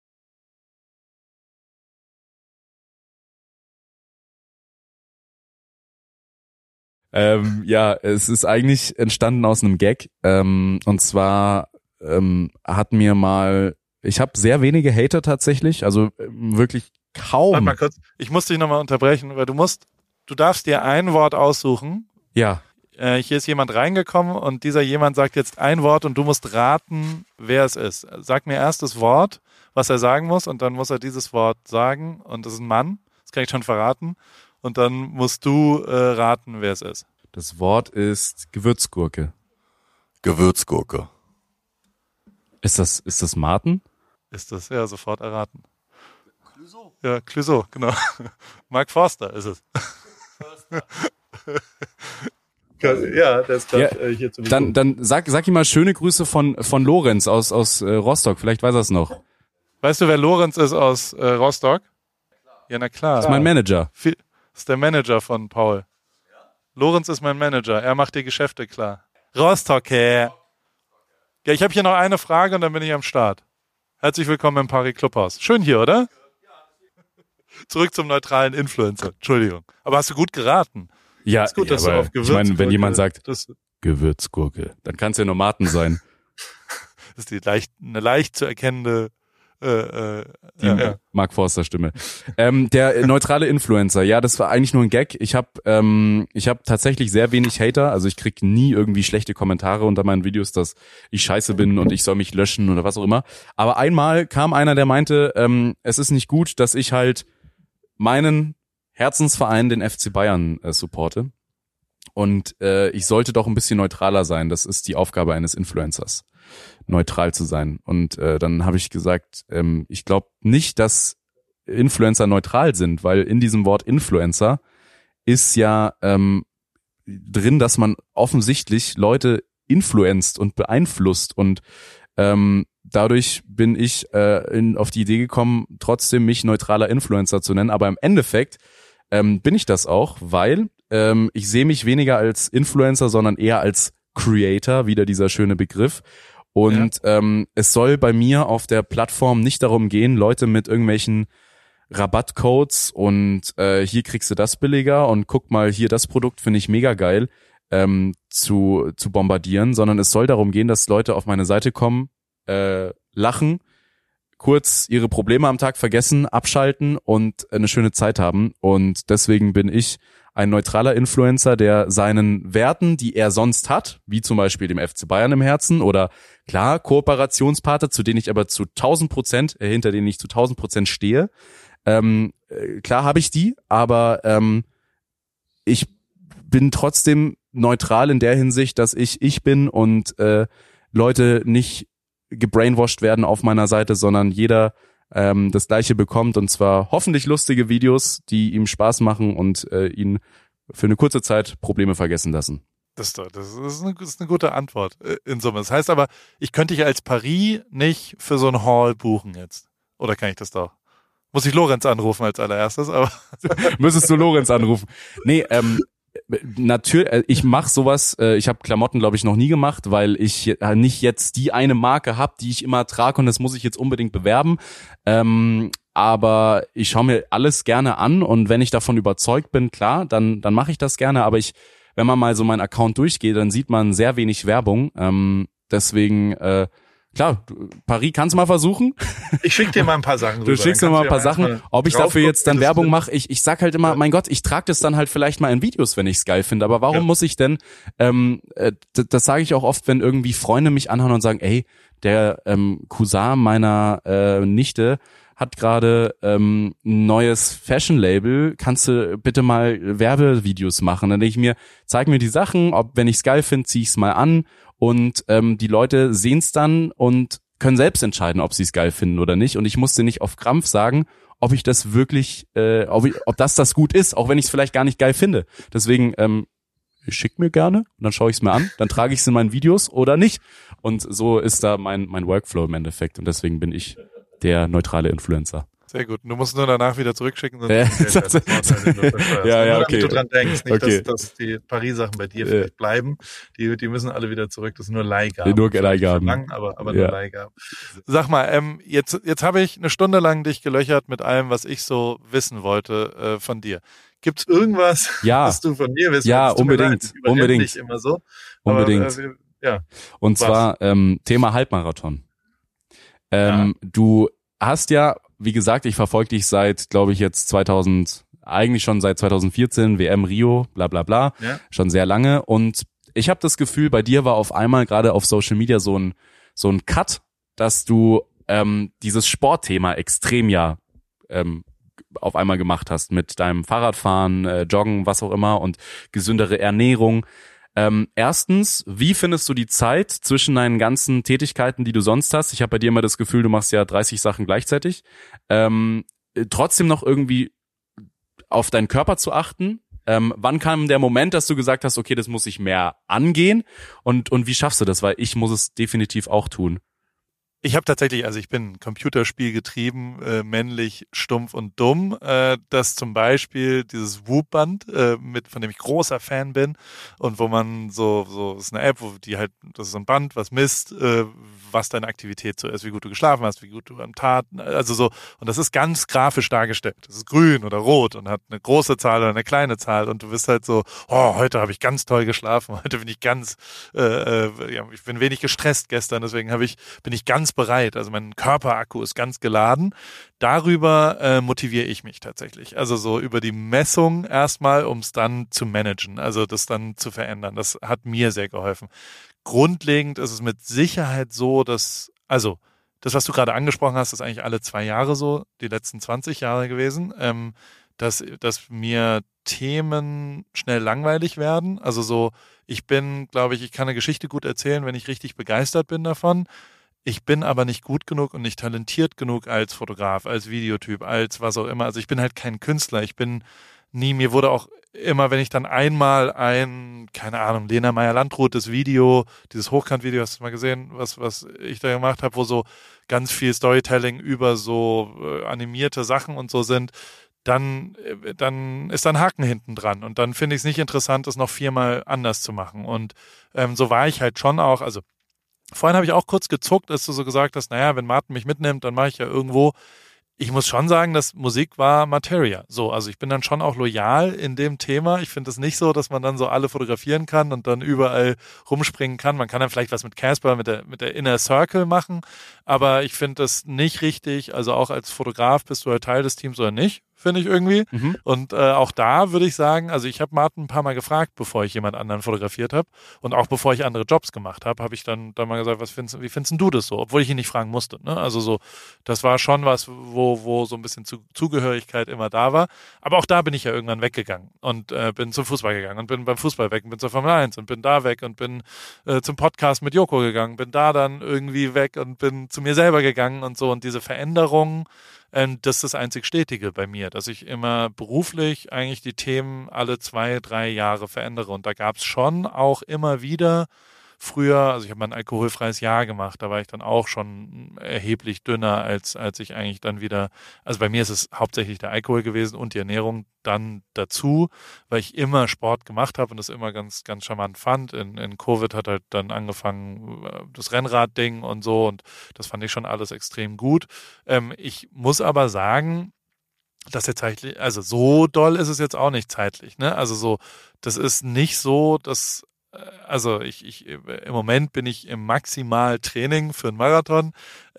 Ja, es ist eigentlich entstanden aus einem Gag. Und zwar hat mir mal, ich habe sehr wenige Hater tatsächlich, also wirklich kaum. Warte mal kurz, ich muss dich nochmal unterbrechen, weil du darfst dir ein Wort aussuchen. Ja. Hier ist jemand reingekommen und dieser jemand sagt jetzt ein Wort und du musst raten, wer es ist. Sag mir erst das Wort, was er sagen muss und dann muss er dieses Wort sagen und das ist ein Mann, das kann ich schon verraten. Und dann musst du raten, wer es ist. Das Wort ist Gewürzgurke. Gewürzgurke. Ist das Martin? Ist das? Ja, sofort erraten. Clouseau. Ja, Clouseau, genau. Mark Forster ist es. Ja, der ist gerade hier zu Besuch. Dann sag ihm mal schöne Grüße von Lorenz aus Rostock. Vielleicht weiß er es noch. Weißt du, wer Lorenz ist aus Rostock? Ja, na klar. Das ist mein Manager. Das ist der Manager von Paul. Lorenz ist mein Manager. Er macht die Geschäfte klar. Rostock, Ja, ich habe hier noch eine Frage und dann bin ich am Start. Herzlich willkommen im Paris Clubhaus. Schön hier, oder? Zurück zum neutralen Influencer. Entschuldigung. Aber hast du gut geraten? Ja, ist gut, dass du auf ich meine, wenn jemand sagt das Gewürzgurke, dann kann es ja nur Martin sein. ist eine leicht zu erkennende Mark Forster Stimme. Der neutrale Influencer, ja, das war eigentlich nur ein Gag. Ich hab tatsächlich sehr wenig Hater, also ich krieg nie irgendwie schlechte Kommentare unter meinen Videos, dass ich scheiße bin und ich soll mich löschen oder was auch immer. Aber einmal kam einer, der meinte, es ist nicht gut, dass ich halt meinen Herzensverein, den FC Bayern, supporte. Und ich sollte doch ein bisschen neutraler sein. Das ist die Aufgabe eines Influencers, neutral zu sein. Und dann habe ich gesagt, ich glaube nicht, dass Influencer neutral sind, weil in diesem Wort Influencer ist ja drin, dass man offensichtlich Leute influenzt und beeinflusst. Und dadurch bin ich auf die Idee gekommen, trotzdem mich neutraler Influencer zu nennen. Aber im Endeffekt bin ich das auch, weil ich sehe mich weniger als Influencer, sondern eher als Creator, wieder dieser schöne Begriff. Und es soll bei mir auf der Plattform nicht darum gehen, Leute mit irgendwelchen Rabattcodes und hier kriegst du das billiger und guck mal, hier das Produkt finde ich mega geil, zu bombardieren, sondern es soll darum gehen, dass Leute auf meine Seite kommen, lachen, kurz ihre Probleme am Tag vergessen, abschalten und eine schöne Zeit haben. Und deswegen bin ich ein neutraler Influencer, der seinen Werten, die er sonst hat, wie zum Beispiel dem FC Bayern im Herzen oder klar, Kooperationspartner, zu denen ich aber zu 1000%, hinter denen ich zu 1000% stehe. Klar habe ich die, aber ich bin trotzdem neutral in der Hinsicht, dass ich bin und Leute nicht gebrainwashed werden auf meiner Seite, sondern jeder das Gleiche bekommt und zwar hoffentlich lustige Videos, die ihm Spaß machen und ihn für eine kurze Zeit Probleme vergessen lassen. Das ist eine gute Antwort in Summe. Das heißt aber, ich könnte dich als Paris nicht für so ein Haul buchen jetzt. Oder kann ich das doch? Muss ich Lorenz anrufen als allererstes? Aber müsstest du Lorenz anrufen. Nee, natürlich, ich mache sowas, ich habe Klamotten, glaube ich, noch nie gemacht, weil ich nicht jetzt die eine Marke habe, die ich immer trage und das muss ich jetzt unbedingt bewerben. Aber ich schaue mir alles gerne an und wenn ich davon überzeugt bin, klar, dann mache ich das gerne. Aber wenn man mal so meinen Account durchgeht, dann sieht man sehr wenig Werbung. Deswegen, klar, Paris, kannst du mal versuchen? Ich schicke dir mal ein paar Sachen rüber. Du schickst mir mal ein paar Sachen. Ob ich dafür jetzt dann Werbung mache, ich sag halt immer, mein Gott, ich trage das dann halt vielleicht mal in Videos, wenn ich es geil finde. Aber warum muss ich denn, das sage ich auch oft, wenn irgendwie Freunde mich anhauen und sagen, ey, der Cousin meiner Nichte hat gerade ein neues Fashion-Label, kannst du bitte mal Werbevideos machen? Dann denke ich mir, zeig mir die Sachen, wenn ich es geil finde, ziehe ich es mal an und die Leute sehen es dann und können selbst entscheiden, ob sie es geil finden oder nicht. Und ich musste nicht auf Krampf sagen, ob ich das wirklich, ob das gut ist, auch wenn ich es vielleicht gar nicht geil finde. Deswegen schick mir gerne und dann schaue ich es mir an, dann trage ich es in meinen Videos oder nicht. Und so ist da mein Workflow im Endeffekt und deswegen bin ich der neutrale Influencer. Sehr gut. Du musst nur danach wieder zurückschicken. Ja, ja, okay. Damit du dran denkst, nicht, Okay. dass die Paris-Sachen bei dir vielleicht bleiben. Die müssen alle wieder zurück. Das sind nur Leihgaben. Nur Leihgaben. Lang, aber nur Leihgaben. Sag mal, jetzt habe ich eine Stunde lang dich gelöchert mit allem, was ich so wissen wollte von dir. Gibt's irgendwas, was du von mir wissen willst? Ja, unbedingt. Nicht immer so. Unbedingt. Aber, ja. Und zwar Thema Halbmarathon. Du hast ja, wie gesagt, ich verfolge dich seit, glaube ich, jetzt eigentlich schon seit 2014, WM Rio, bla bla bla, schon sehr lange. Und ich habe das Gefühl, bei dir war auf einmal gerade auf Social Media so ein Cut, dass du dieses Sportthema extrem auf einmal gemacht hast mit deinem Fahrradfahren, Joggen, was auch immer und gesündere Ernährung. Erstens, wie findest du die Zeit zwischen deinen ganzen Tätigkeiten, die du sonst hast? Ich habe bei dir immer das Gefühl, du machst ja 30 Sachen gleichzeitig. Trotzdem noch irgendwie auf deinen Körper zu achten. Wann kam der Moment, dass du gesagt hast, okay, das muss ich mehr angehen? Und wie schaffst du das? Weil ich muss es definitiv auch tun. Ich habe tatsächlich, also ich bin Computerspiel getrieben, männlich, stumpf und dumm, dass zum Beispiel dieses Whoop-Band, von dem ich großer Fan bin und wo man so ist eine App, das ist so ein Band, was misst, was deine Aktivität so ist, wie gut du geschlafen hast, wie gut du am Tag, also so, und das ist ganz grafisch dargestellt. Das ist grün oder rot und hat eine große Zahl oder eine kleine Zahl und du bist halt so, heute habe ich ganz toll geschlafen, heute bin ich ich bin wenig gestresst gestern, deswegen bin ich ganz bereit. Also mein Körperakku ist ganz geladen. Darüber motiviere ich mich tatsächlich. Also so über die Messung erstmal, um es dann zu managen, also das dann zu verändern. Das hat mir sehr geholfen. Grundlegend ist es mit Sicherheit so, das, was du gerade angesprochen hast, ist eigentlich alle 2 Jahre so, die letzten 20 Jahre gewesen, dass mir Themen schnell langweilig werden. Also so, ich kann eine Geschichte gut erzählen, wenn ich richtig begeistert bin davon. Ich bin aber nicht gut genug und nicht talentiert genug als Fotograf, als Videotyp, als was auch immer. Also ich bin halt kein Künstler. Mir wurde auch immer, wenn ich dann einmal keine Ahnung, Lena Meyer-Landrut, das Video, dieses Hochkant-Video, hast du mal gesehen, was ich da gemacht habe, wo so ganz viel Storytelling über so animierte Sachen und so sind, dann ist da ein Haken hinten dran und dann finde ich es nicht interessant, das noch 4-mal anders zu machen. Und so war ich halt schon auch, also vorhin habe ich auch kurz gezuckt, als du so gesagt hast, naja, wenn Martin mich mitnimmt, dann mache ich ja irgendwo. Ich muss schon sagen, dass Musik war Materia. So, also ich bin dann schon auch loyal in dem Thema. Ich finde es nicht so, dass man dann so alle fotografieren kann und dann überall rumspringen kann. Man kann dann vielleicht was mit Casper, mit der Inner Circle machen, aber ich finde das nicht richtig. Also auch als Fotograf bist du halt Teil des Teams oder nicht, finde ich irgendwie. Mhm. Und auch da würde ich sagen, also ich habe Martin ein paar Mal gefragt, bevor ich jemand anderen fotografiert habe und auch bevor ich andere Jobs gemacht habe ich dann mal gesagt, wie findest du das so? Obwohl ich ihn nicht fragen musste. Ne? Also so, das war schon was, wo so ein bisschen Zugehörigkeit immer da war. Aber auch da bin ich ja irgendwann weggegangen und bin zum Fußball gegangen und bin beim Fußball weg und bin zur Formel 1 und bin da weg und bin zum Podcast mit Joko gegangen, bin da dann irgendwie weg und bin zu mir selber gegangen und so. Und diese Veränderungen, das ist das einzig Stetige bei mir, dass ich immer beruflich eigentlich die Themen alle 2, 3 Jahre verändere. Und da gab es schon auch immer wieder früher, also ich habe mal ein alkoholfreies Jahr gemacht, da war ich dann auch schon erheblich dünner, als ich eigentlich dann wieder, also bei mir ist es hauptsächlich der Alkohol gewesen und die Ernährung dann dazu, weil ich immer Sport gemacht habe und das immer ganz, ganz charmant fand. In Covid hat halt dann angefangen das Rennradding und so und das fand ich schon alles extrem gut. Ich muss aber sagen, dass jetzt zeitlich, also so doll ist es jetzt auch nicht zeitlich, ne? Also so, das ist nicht so, dass also im Moment bin ich im Maximaltraining für einen Marathon,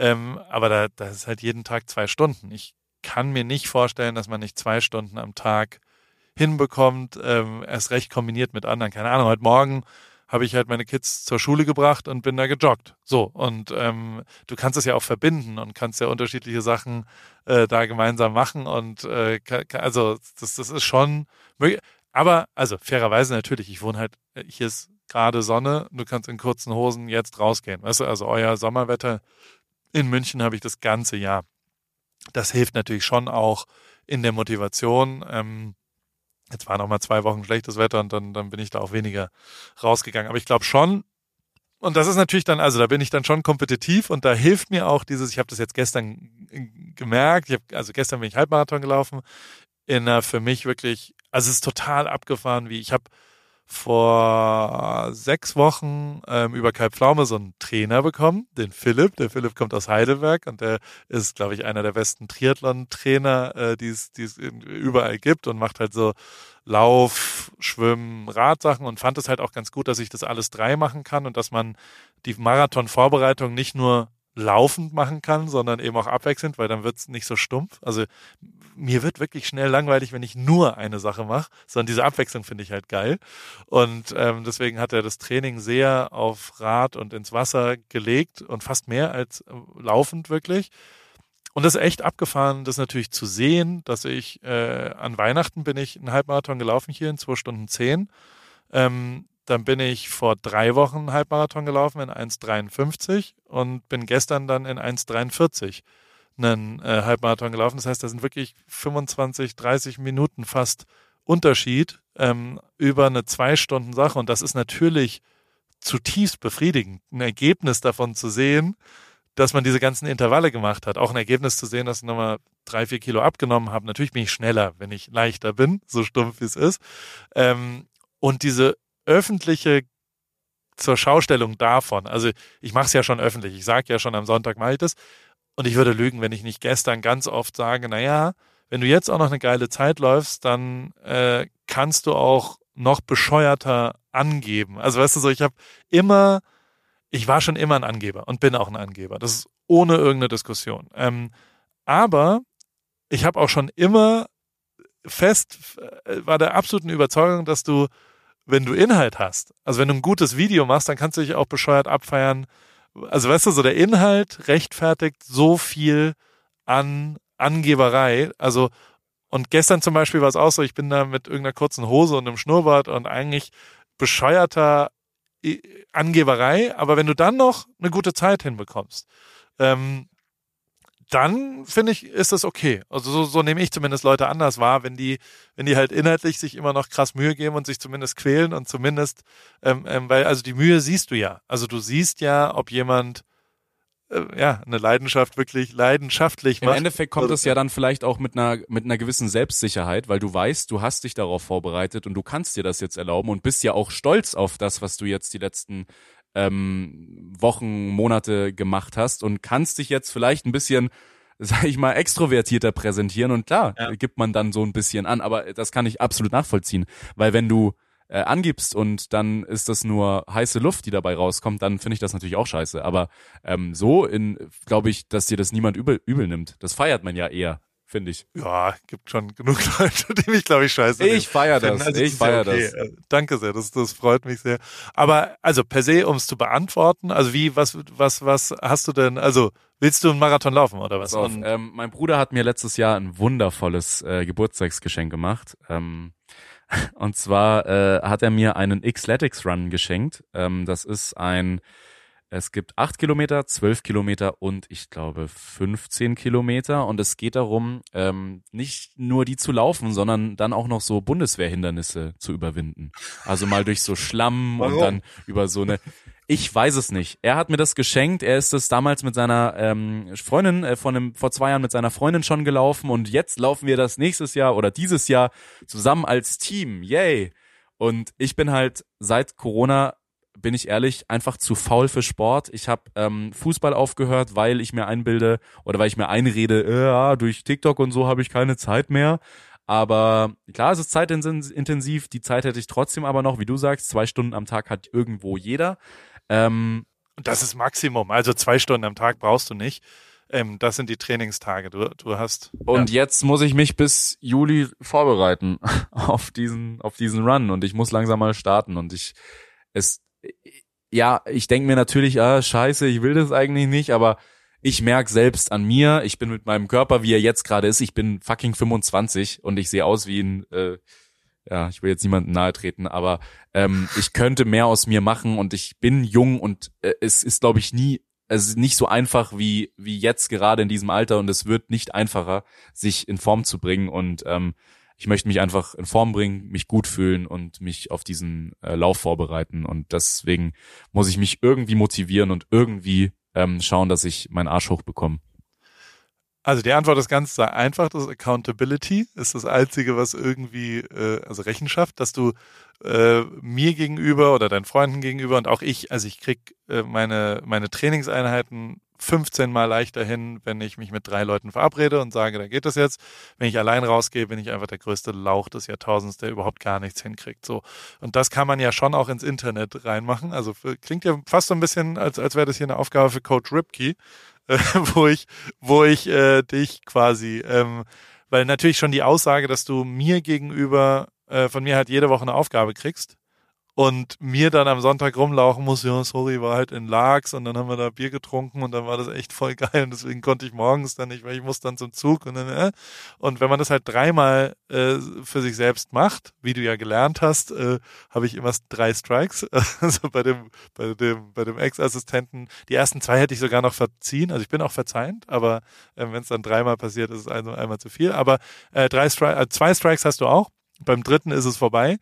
aber da ist halt jeden Tag 2 Stunden. Ich kann mir nicht vorstellen, dass man nicht 2 Stunden am Tag hinbekommt, erst recht kombiniert mit anderen. Keine Ahnung, heute Morgen habe ich halt meine Kids zur Schule gebracht und bin da gejoggt. So, und du kannst es ja auch verbinden und kannst ja unterschiedliche Sachen da gemeinsam machen und also das ist schon möglich. Aber, also fairerweise natürlich, ich wohne halt, hier ist gerade Sonne, du kannst in kurzen Hosen jetzt rausgehen. Weißt du, also euer Sommerwetter in München habe ich das ganze Jahr. Das hilft natürlich schon auch in der Motivation. Jetzt war noch mal 2 Wochen schlechtes Wetter und dann bin ich da auch weniger rausgegangen. Aber ich glaube schon, und das ist natürlich dann, also da bin ich dann schon kompetitiv und da hilft mir auch dieses, ich habe das jetzt gestern gemerkt, also gestern bin ich Halbmarathon gelaufen, in einer für mich wirklich, also es ist total abgefahren, wie ich habe vor 6 Wochen über Kai Pflaume so einen Trainer bekommen, den Philipp. Der Philipp kommt aus Heidelberg und der ist, glaube ich, einer der besten Triathlon-Trainer, die es überall gibt und macht halt so Lauf, Schwimmen, Radsachen und fand es halt auch ganz gut, dass ich das alles 3 machen kann und dass man die Marathon-Vorbereitung nicht nur laufend machen kann, sondern eben auch abwechselnd, weil dann wird's nicht so stumpf. Also mir wird wirklich schnell langweilig, wenn ich nur eine Sache mache, sondern diese Abwechslung finde ich halt geil. Und deswegen hat er das Training sehr auf Rad und ins Wasser gelegt und fast mehr als laufend wirklich. Und das ist echt abgefahren, das natürlich zu sehen, dass ich an Weihnachten bin ich einen Halbmarathon gelaufen hier in 2 Stunden 10. Dann bin ich vor 3 Wochen einen Halbmarathon gelaufen in 1,53 und bin gestern dann in 1,43 einen Halbmarathon gelaufen. Das heißt, da sind wirklich 25, 30 Minuten fast Unterschied über eine 2 Stunden Sache. Und das ist natürlich zutiefst befriedigend, ein Ergebnis davon zu sehen, dass man diese ganzen Intervalle gemacht hat. Auch ein Ergebnis zu sehen, dass ich nochmal 3, 4 Kilo abgenommen habe. Natürlich bin ich schneller, wenn ich leichter bin, so stumpf wie es ist. Und diese öffentliche zur Schaustellung davon, also ich mache es ja schon öffentlich, ich sage ja schon am Sonntag mache ich das und ich würde lügen, wenn ich nicht gestern ganz oft sage, naja, wenn du jetzt auch noch eine geile Zeit läufst, dann kannst du auch noch bescheuerter angeben. Also weißt du so, ich war schon immer ein Angeber und bin auch ein Angeber. Das ist ohne irgendeine Diskussion. Aber ich habe auch schon immer war der absoluten Überzeugung, dass du, wenn du Inhalt hast, also wenn du ein gutes Video machst, dann kannst du dich auch bescheuert abfeiern. Also weißt du, so der Inhalt rechtfertigt so viel an Angeberei. Also und gestern zum Beispiel war es auch so, ich bin da mit irgendeiner kurzen Hose und einem Schnurrbart und eigentlich bescheuerter Angeberei, aber wenn du dann noch eine gute Zeit hinbekommst, dann finde ich, ist das okay. Also so nehme ich zumindest Leute anders wahr, wenn die halt inhaltlich sich immer noch krass Mühe geben und sich zumindest quälen und zumindest, weil, also die Mühe siehst du ja. Also du siehst ja, ob jemand eine Leidenschaft wirklich leidenschaftlich macht. Im Endeffekt kommt es ja dann vielleicht auch mit einer gewissen Selbstsicherheit, weil du weißt, du hast dich darauf vorbereitet und du kannst dir das jetzt erlauben und bist ja auch stolz auf das, was du jetzt die letzten Wochen, Monate gemacht hast und kannst dich jetzt vielleicht ein bisschen, sag ich mal, extrovertierter präsentieren und klar, gibt man dann so ein bisschen an, aber das kann ich absolut nachvollziehen, weil wenn du angibst und dann ist das nur heiße Luft, die dabei rauskommt, dann finde ich das natürlich auch scheiße, aber glaube ich, dass dir das niemand übel nimmt. Das feiert man ja eher, finde ich. Ja, gibt schon genug Leute, die mich, glaube ich, scheiße Ich feiere das, also, ich feiere das. Danke sehr, das freut mich sehr. Aber also per se, um es zu beantworten, also was hast du denn, also willst du einen Marathon laufen oder was? Mein Bruder hat mir letztes Jahr ein wundervolles Geburtstagsgeschenk gemacht. Und zwar hat er mir einen Xletics Run geschenkt. Das ist es gibt 8 Kilometer, 12 Kilometer und ich glaube 15 Kilometer. Und es geht darum, nicht nur die zu laufen, sondern dann auch noch so Bundeswehrhindernisse zu überwinden. Also mal durch so Schlamm und dann über so eine... Ich weiß es nicht. Er hat mir das geschenkt. Er ist es damals mit seiner Freundin vor 2 Jahren mit seiner Freundin schon gelaufen und jetzt laufen wir das nächstes Jahr oder dieses Jahr zusammen als Team. Yay! Und ich bin halt seit Corona, bin ich ehrlich, einfach zu faul für Sport. Ich habe Fußball aufgehört, weil ich mir einbilde oder weil ich mir einrede, durch TikTok und so habe ich keine Zeit mehr. Aber klar, es ist zeitintensiv. Die Zeit hätte ich trotzdem aber noch, wie du sagst, 2 Stunden am Tag hat irgendwo jeder. Das ist Maximum. Also 2 Stunden am Tag brauchst du nicht. Das sind die Trainingstage. Du hast. Und jetzt muss ich mich bis Juli vorbereiten auf diesen Run und ich muss langsam mal starten und es ja, ich denke mir natürlich, scheiße, ich will das eigentlich nicht, aber ich merke selbst an mir, ich bin mit meinem Körper, wie er jetzt gerade ist, ich bin fucking 25 und ich sehe aus wie ein, ich will jetzt niemandem nahe treten, aber ich könnte mehr aus mir machen und ich bin jung und es ist, glaube ich, nicht so einfach wie jetzt gerade in diesem Alter und es wird nicht einfacher, sich in Form zu bringen und ich möchte mich einfach in Form bringen, mich gut fühlen und mich auf diesen Lauf vorbereiten und deswegen muss ich mich irgendwie motivieren und irgendwie schauen, dass ich meinen Arsch hochbekomme. Also die Antwort ist ganz einfach, das ist Accountability, ist das Einzige, was irgendwie, also Rechenschaft, dass du mir gegenüber oder deinen Freunden gegenüber und auch ich, also ich krieg meine Trainingseinheiten 15 Mal leichter hin, wenn ich mich mit 3 Leuten verabrede und sage, da geht das jetzt. Wenn ich allein rausgehe, bin ich einfach der größte Lauch des Jahrtausends, der überhaupt gar nichts hinkriegt. So. Und das kann man ja schon auch ins Internet reinmachen. Also klingt ja fast so ein bisschen, als wäre das hier eine Aufgabe für Coach Ripke, wo ich dich quasi, weil natürlich schon die Aussage, dass du mir gegenüber von mir halt jede Woche eine Aufgabe kriegst und mir dann am Sonntag rumlaufen muss, ja, sorry, war halt in Laax und dann haben wir da Bier getrunken und dann war das echt voll geil und deswegen konnte ich morgens dann nicht, weil ich muss dann zum Zug und dann, und wenn man das halt 3-mal für sich selbst macht, wie du ja gelernt hast, habe ich immer 3 Strikes, also bei dem Ex-Assistenten, die ersten 2 hätte ich sogar noch verziehen, also ich bin auch verzeihend, aber wenn es dann 3-mal passiert, ist es einmal zu viel, aber 2 Strikes hast du auch, beim 3. ist es vorbei,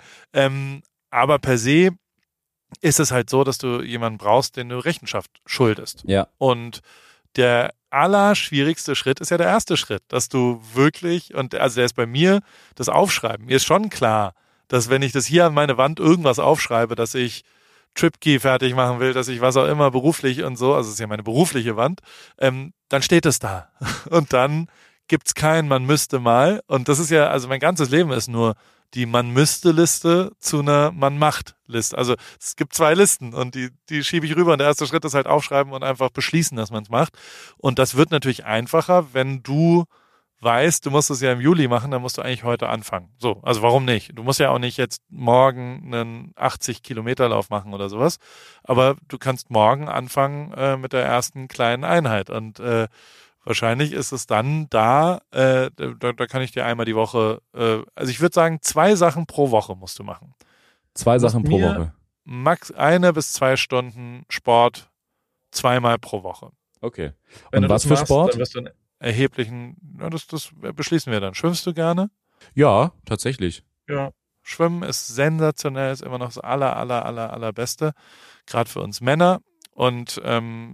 aber per se ist es halt so, dass du jemanden brauchst, den du Rechenschaft schuldest. Ja. Und der allerschwierigste Schritt ist ja der erste Schritt, dass du wirklich, und also der ist bei mir das Aufschreiben. Mir ist schon klar, dass wenn ich das hier an meine Wand irgendwas aufschreibe, dass ich TripKey fertig machen will, dass ich was auch immer beruflich und so, also es ist ja meine berufliche Wand, dann steht es da. Und dann gibt's kein Man müsste mal. Und das ist ja, also mein ganzes Leben ist nur die Man-müsste-Liste zu einer Man-macht-Liste. Also es gibt 2 Listen und die schiebe ich rüber und der erste Schritt ist halt aufschreiben und einfach beschließen, dass man es macht. Und das wird natürlich einfacher, wenn du weißt, du musst es ja im Juli machen, dann musst du eigentlich heute anfangen. So, also warum nicht? Du musst ja auch nicht jetzt morgen einen 80-Kilometer-Lauf machen oder sowas, aber du kannst morgen anfangen mit der ersten kleinen Einheit und wahrscheinlich ist es dann da kann ich dir einmal die Woche, also ich würde sagen, 2 Sachen pro Woche musst du machen. 2 Sachen pro Woche. Max 1 bis 2 Stunden Sport 2-mal pro Woche. Okay. Wenn und du was das für machst, Sport? dann wirst du einen erheblichen, das beschließen wir dann. Schwimmst du gerne? Ja, tatsächlich. Ja. Schwimmen ist sensationell, ist immer noch das allerbeste, gerade für uns Männer. Und wenn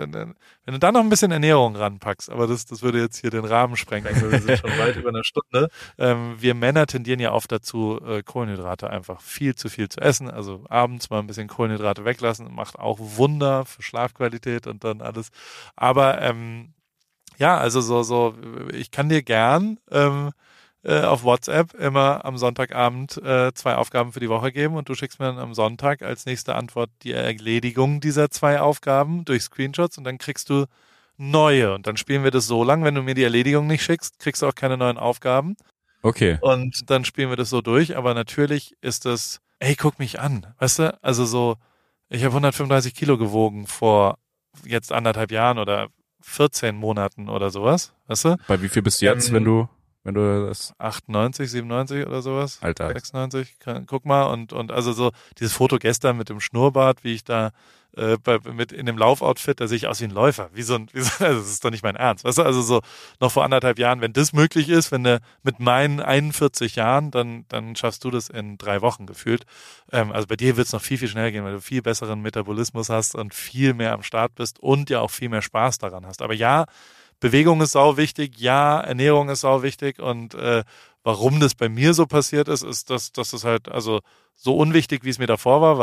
du dann noch ein bisschen Ernährung ranpackst, aber das würde jetzt hier den Rahmen sprengen, weil wir sind schon weit über eine Stunde. Wir Männer tendieren ja oft dazu, Kohlenhydrate einfach viel zu essen. Also abends mal ein bisschen Kohlenhydrate weglassen, macht auch Wunder für Schlafqualität und dann alles. Aber ja, also so, ich kann dir gern auf WhatsApp immer am Sonntagabend 2 Aufgaben für die Woche geben und du schickst mir dann am Sonntag als nächste Antwort die Erledigung dieser 2 Aufgaben durch Screenshots und dann kriegst du neue und dann spielen wir das so lang, wenn du mir die Erledigung nicht schickst, kriegst du auch keine neuen Aufgaben. Okay. Und dann spielen wir das so durch, aber natürlich ist es, ey, guck mich an, weißt du, also so, ich habe 135 Kilo gewogen vor jetzt 1,5 Jahren oder 14 Monaten oder sowas, weißt du? Bei wie viel bist du jetzt, wenn du das 98, 97 oder sowas. Alter. 96, guck mal. Und also so dieses Foto gestern mit dem Schnurrbart, wie ich da mit in dem Laufoutfit, da sehe ich aus wie ein Läufer. Also das ist doch nicht mein Ernst. Weißt du, also so noch vor 1,5 Jahren, wenn das möglich ist, wenn du mit meinen 41 Jahren, dann schaffst du das in 3 Wochen gefühlt. Also bei dir wird es noch viel schneller gehen, weil du viel besseren Metabolismus hast und viel mehr am Start bist und ja auch viel mehr Spaß daran hast. Aber ja, Bewegung ist sau wichtig, ja, Ernährung ist sau wichtig und warum das bei mir so passiert ist, dass das halt also so unwichtig, wie es mir davor war,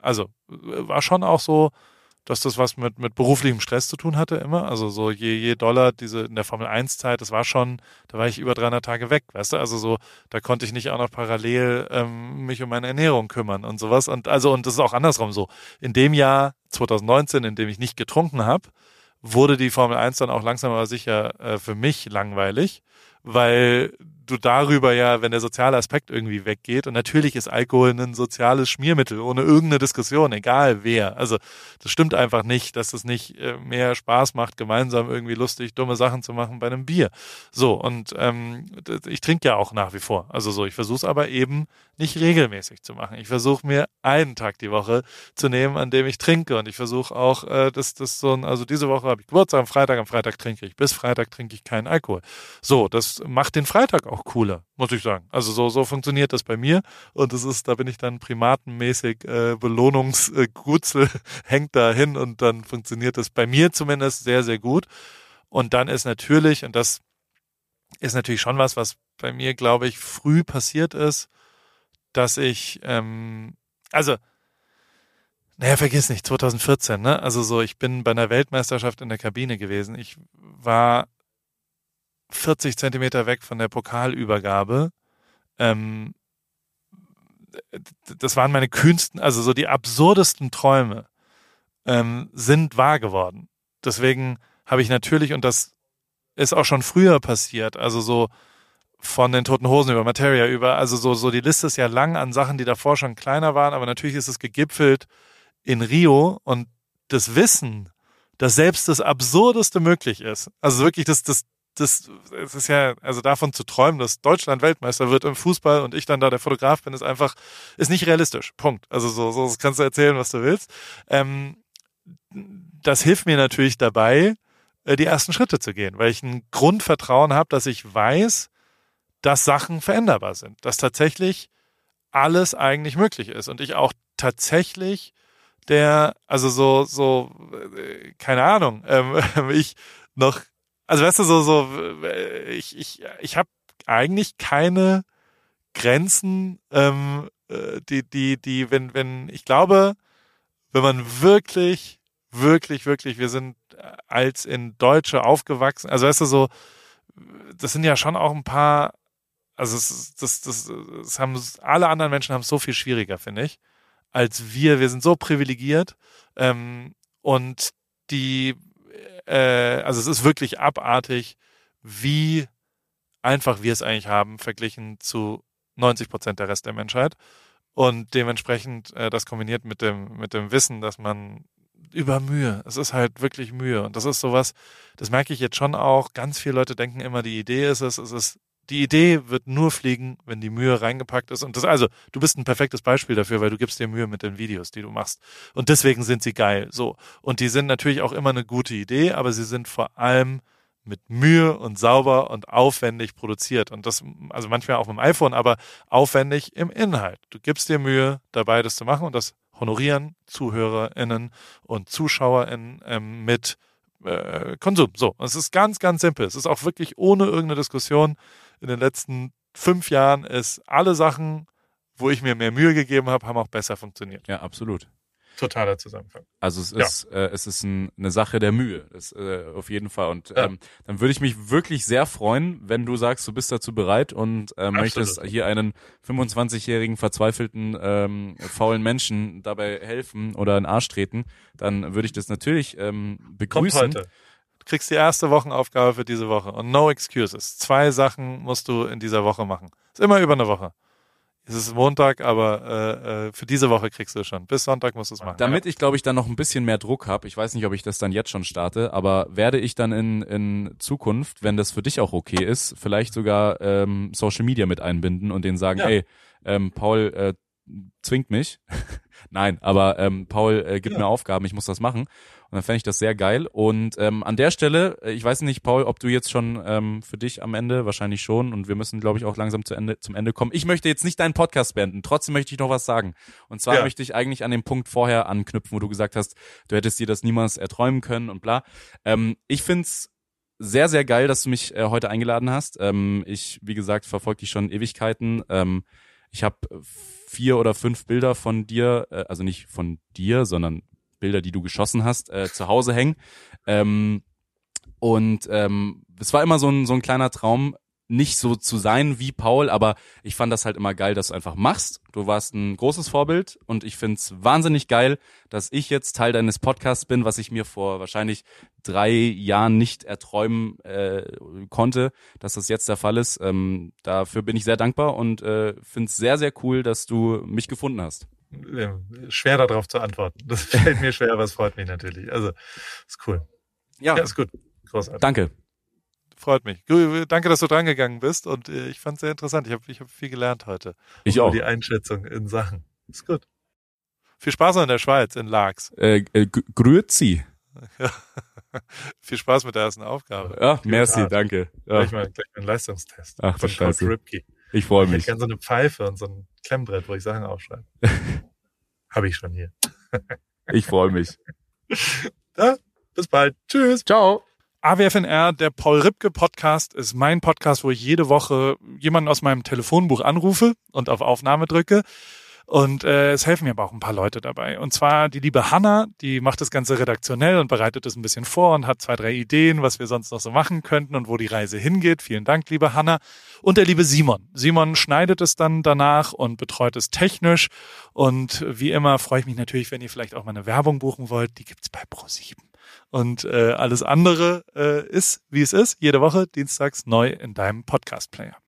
war schon auch so, dass das was mit beruflichem Stress zu tun hatte immer, also so je Dollar diese in der Formel 1 Zeit, das war schon, da war ich über 300 Tage weg, weißt du, also so, da konnte ich nicht auch noch parallel mich um meine Ernährung kümmern und sowas und das ist auch andersrum so. In dem Jahr 2019, in dem ich nicht getrunken habe, wurde die Formel 1 dann auch langsam aber sicher für mich langweilig. weil du darüber ja, wenn der soziale Aspekt irgendwie weggeht, und natürlich ist Alkohol ein soziales Schmiermittel, ohne irgendeine Diskussion, egal wer. Also das stimmt einfach nicht, dass es nicht mehr Spaß macht, gemeinsam irgendwie lustig, dumme Sachen zu machen bei einem Bier. So, und ich trinke ja auch nach wie vor. Also so, ich versuche es aber eben nicht regelmäßig zu machen. Ich versuche mir einen Tag die Woche zu nehmen, an dem ich trinke, und ich versuche auch, also diese Woche habe ich Geburtstag am Freitag trinke ich, bis Freitag trinke ich keinen Alkohol. So, das macht den Freitag auch cooler, muss ich sagen. Also so funktioniert das bei mir, und da bin ich dann primatenmäßig, Belohnungsgutzel hängt da hin, und dann funktioniert das bei mir zumindest sehr, sehr gut. Und dann ist natürlich, und das ist natürlich schon was bei mir, glaube ich, früh passiert ist, dass ich, vergiss nicht, 2014, ne? Also so, ich bin bei einer Weltmeisterschaft in der Kabine gewesen. Ich war 40 Zentimeter weg von der Pokalübergabe. Das waren meine kühnsten, also so die absurdesten Träume, sind wahr geworden. Deswegen habe ich natürlich, und das ist auch schon früher passiert, also so von den Toten Hosen über Materia also so die Liste ist ja lang an Sachen, die davor schon kleiner waren, aber natürlich ist es gegipfelt in Rio, und das Wissen, dass selbst das Absurdeste möglich ist. Also wirklich, das ist ja, also davon zu träumen, dass Deutschland Weltmeister wird im Fußball und ich dann da der Fotograf bin, ist nicht realistisch. Punkt. Also so kannst du erzählen, was du willst. Das hilft mir natürlich dabei, die ersten Schritte zu gehen, weil ich ein Grundvertrauen habe, dass ich weiß, dass Sachen veränderbar sind, dass tatsächlich alles eigentlich möglich ist, und ich auch tatsächlich keine Ahnung, ich noch, also weißt du, ich habe eigentlich keine Grenzen, ich glaube, wenn man wirklich, wirklich, wirklich, wir sind als in Deutsche aufgewachsen, also weißt du, so, das sind ja schon auch ein paar, also alle anderen Menschen haben es so viel schwieriger, finde ich, als wir sind so privilegiert, und also es ist wirklich abartig, wie einfach wir es eigentlich haben, verglichen zu 90% der Rest der Menschheit, und dementsprechend das kombiniert mit dem Wissen, dass man über Mühe, es ist halt wirklich Mühe, und das ist sowas, das merke ich jetzt schon auch, ganz viele Leute denken immer, die Idee ist die Idee wird nur fliegen, wenn die Mühe reingepackt ist. Und du bist ein perfektes Beispiel dafür, weil du gibst dir Mühe mit den Videos, die du machst. Und deswegen sind sie geil. So. Und die sind natürlich auch immer eine gute Idee, aber sie sind vor allem mit Mühe und sauber und aufwendig produziert. Und das, also manchmal auch mit dem iPhone, aber aufwendig im Inhalt. Du gibst dir Mühe, dabei das zu machen, und das honorieren ZuhörerInnen und ZuschauerInnen mit Konsum. So. Und es ist ganz, ganz simpel. Es ist auch wirklich ohne irgendeine Diskussion. In den letzten 5 Jahren ist alle Sachen, wo ich mir mehr Mühe gegeben habe, haben auch besser funktioniert. Ja, absolut. Totaler Zusammenhang. Also es ist eine Sache der Mühe, auf jeden Fall. Und dann würde ich mich wirklich sehr freuen, wenn du sagst, du bist dazu bereit und möchtest hier einen 25-jährigen verzweifelten faulen Menschen dabei helfen oder in den Arsch treten, dann würde ich das natürlich begrüßen. Kommt heute. Du kriegst die erste Wochenaufgabe für diese Woche, und no excuses. 2 Sachen musst du in dieser Woche machen. Ist immer über eine Woche. Es ist Montag, aber für diese Woche kriegst du es schon. Bis Sonntag musst du es machen. Damit ich, glaube ich, dann noch ein bisschen mehr Druck habe, ich weiß nicht, ob ich das dann jetzt schon starte, aber werde ich dann in Zukunft, wenn das für dich auch okay ist, vielleicht sogar Social Media mit einbinden und denen sagen, ey, Paul zwingt mich. Nein, aber Paul gibt mir Aufgaben, ich muss das machen. Und dann fände ich das sehr geil. Und an der Stelle, ich weiß nicht, Paul, ob du jetzt schon für dich am Ende, wahrscheinlich schon, und wir müssen, glaube ich, auch langsam zum Ende kommen. Ich möchte jetzt nicht deinen Podcast beenden, trotzdem möchte ich noch was sagen. Und zwar möchte ich eigentlich an den Punkt vorher anknüpfen, wo du gesagt hast, du hättest dir das niemals erträumen können und bla. Ich find's sehr, sehr geil, dass du mich heute eingeladen hast. Ich, wie gesagt, verfolge dich schon Ewigkeiten. Ich habe 4 oder 5 Bilder von dir, also nicht von dir, sondern Bilder, die du geschossen hast, zu Hause hängen. Es war immer so ein kleiner Traum, nicht so zu sein wie Paul, aber ich fand das halt immer geil, dass du einfach machst. Du warst ein großes Vorbild und ich find's wahnsinnig geil, dass ich jetzt Teil deines Podcasts bin, was ich mir vor wahrscheinlich 3 Jahren nicht erträumen konnte, dass das jetzt der Fall ist. Dafür bin ich sehr dankbar und find's sehr, sehr cool, dass du mich gefunden hast. Schwer darauf zu antworten. Das fällt mir schwer, aber es freut mich natürlich. Also, ist cool. Ja, ist gut. Großartig. Danke. Freut mich. Danke, dass du drangegangen bist und ich fand es sehr interessant. Ich hab viel gelernt heute. Ich auch. Die Einschätzung in Sachen. Ist gut. Viel Spaß noch in der Schweiz, in Laax. Grüezi. Ja. Viel Spaß mit der ersten Aufgabe. Ja, merci, danke. Ja. Gleich mal einen Leistungstest. Ach du Scheiße. Ripke. Ich freue mich. Ich hätte gerne so eine Pfeife und so ein Klemmbrett, wo ich Sachen aufschreibe. Habe ich schon hier. Ich freue mich. Ja, bis bald. Tschüss. Ciao. AWFNR, der Paul Ripke Podcast, ist mein Podcast, wo ich jede Woche jemanden aus meinem Telefonbuch anrufe und auf Aufnahme drücke. Und es helfen mir aber auch ein paar Leute dabei. Und zwar die liebe Hanna, die macht das Ganze redaktionell und bereitet es ein bisschen vor und hat 2, 3 Ideen, was wir sonst noch so machen könnten und wo die Reise hingeht. Vielen Dank, liebe Hanna. Und der liebe Simon. Simon schneidet es dann danach und betreut es technisch. Und wie immer freue ich mich natürlich, wenn ihr vielleicht auch mal eine Werbung buchen wollt. Die gibt's bei Pro7. Und alles andere ist, wie es ist, jede Woche dienstags neu in deinem Podcast-Player.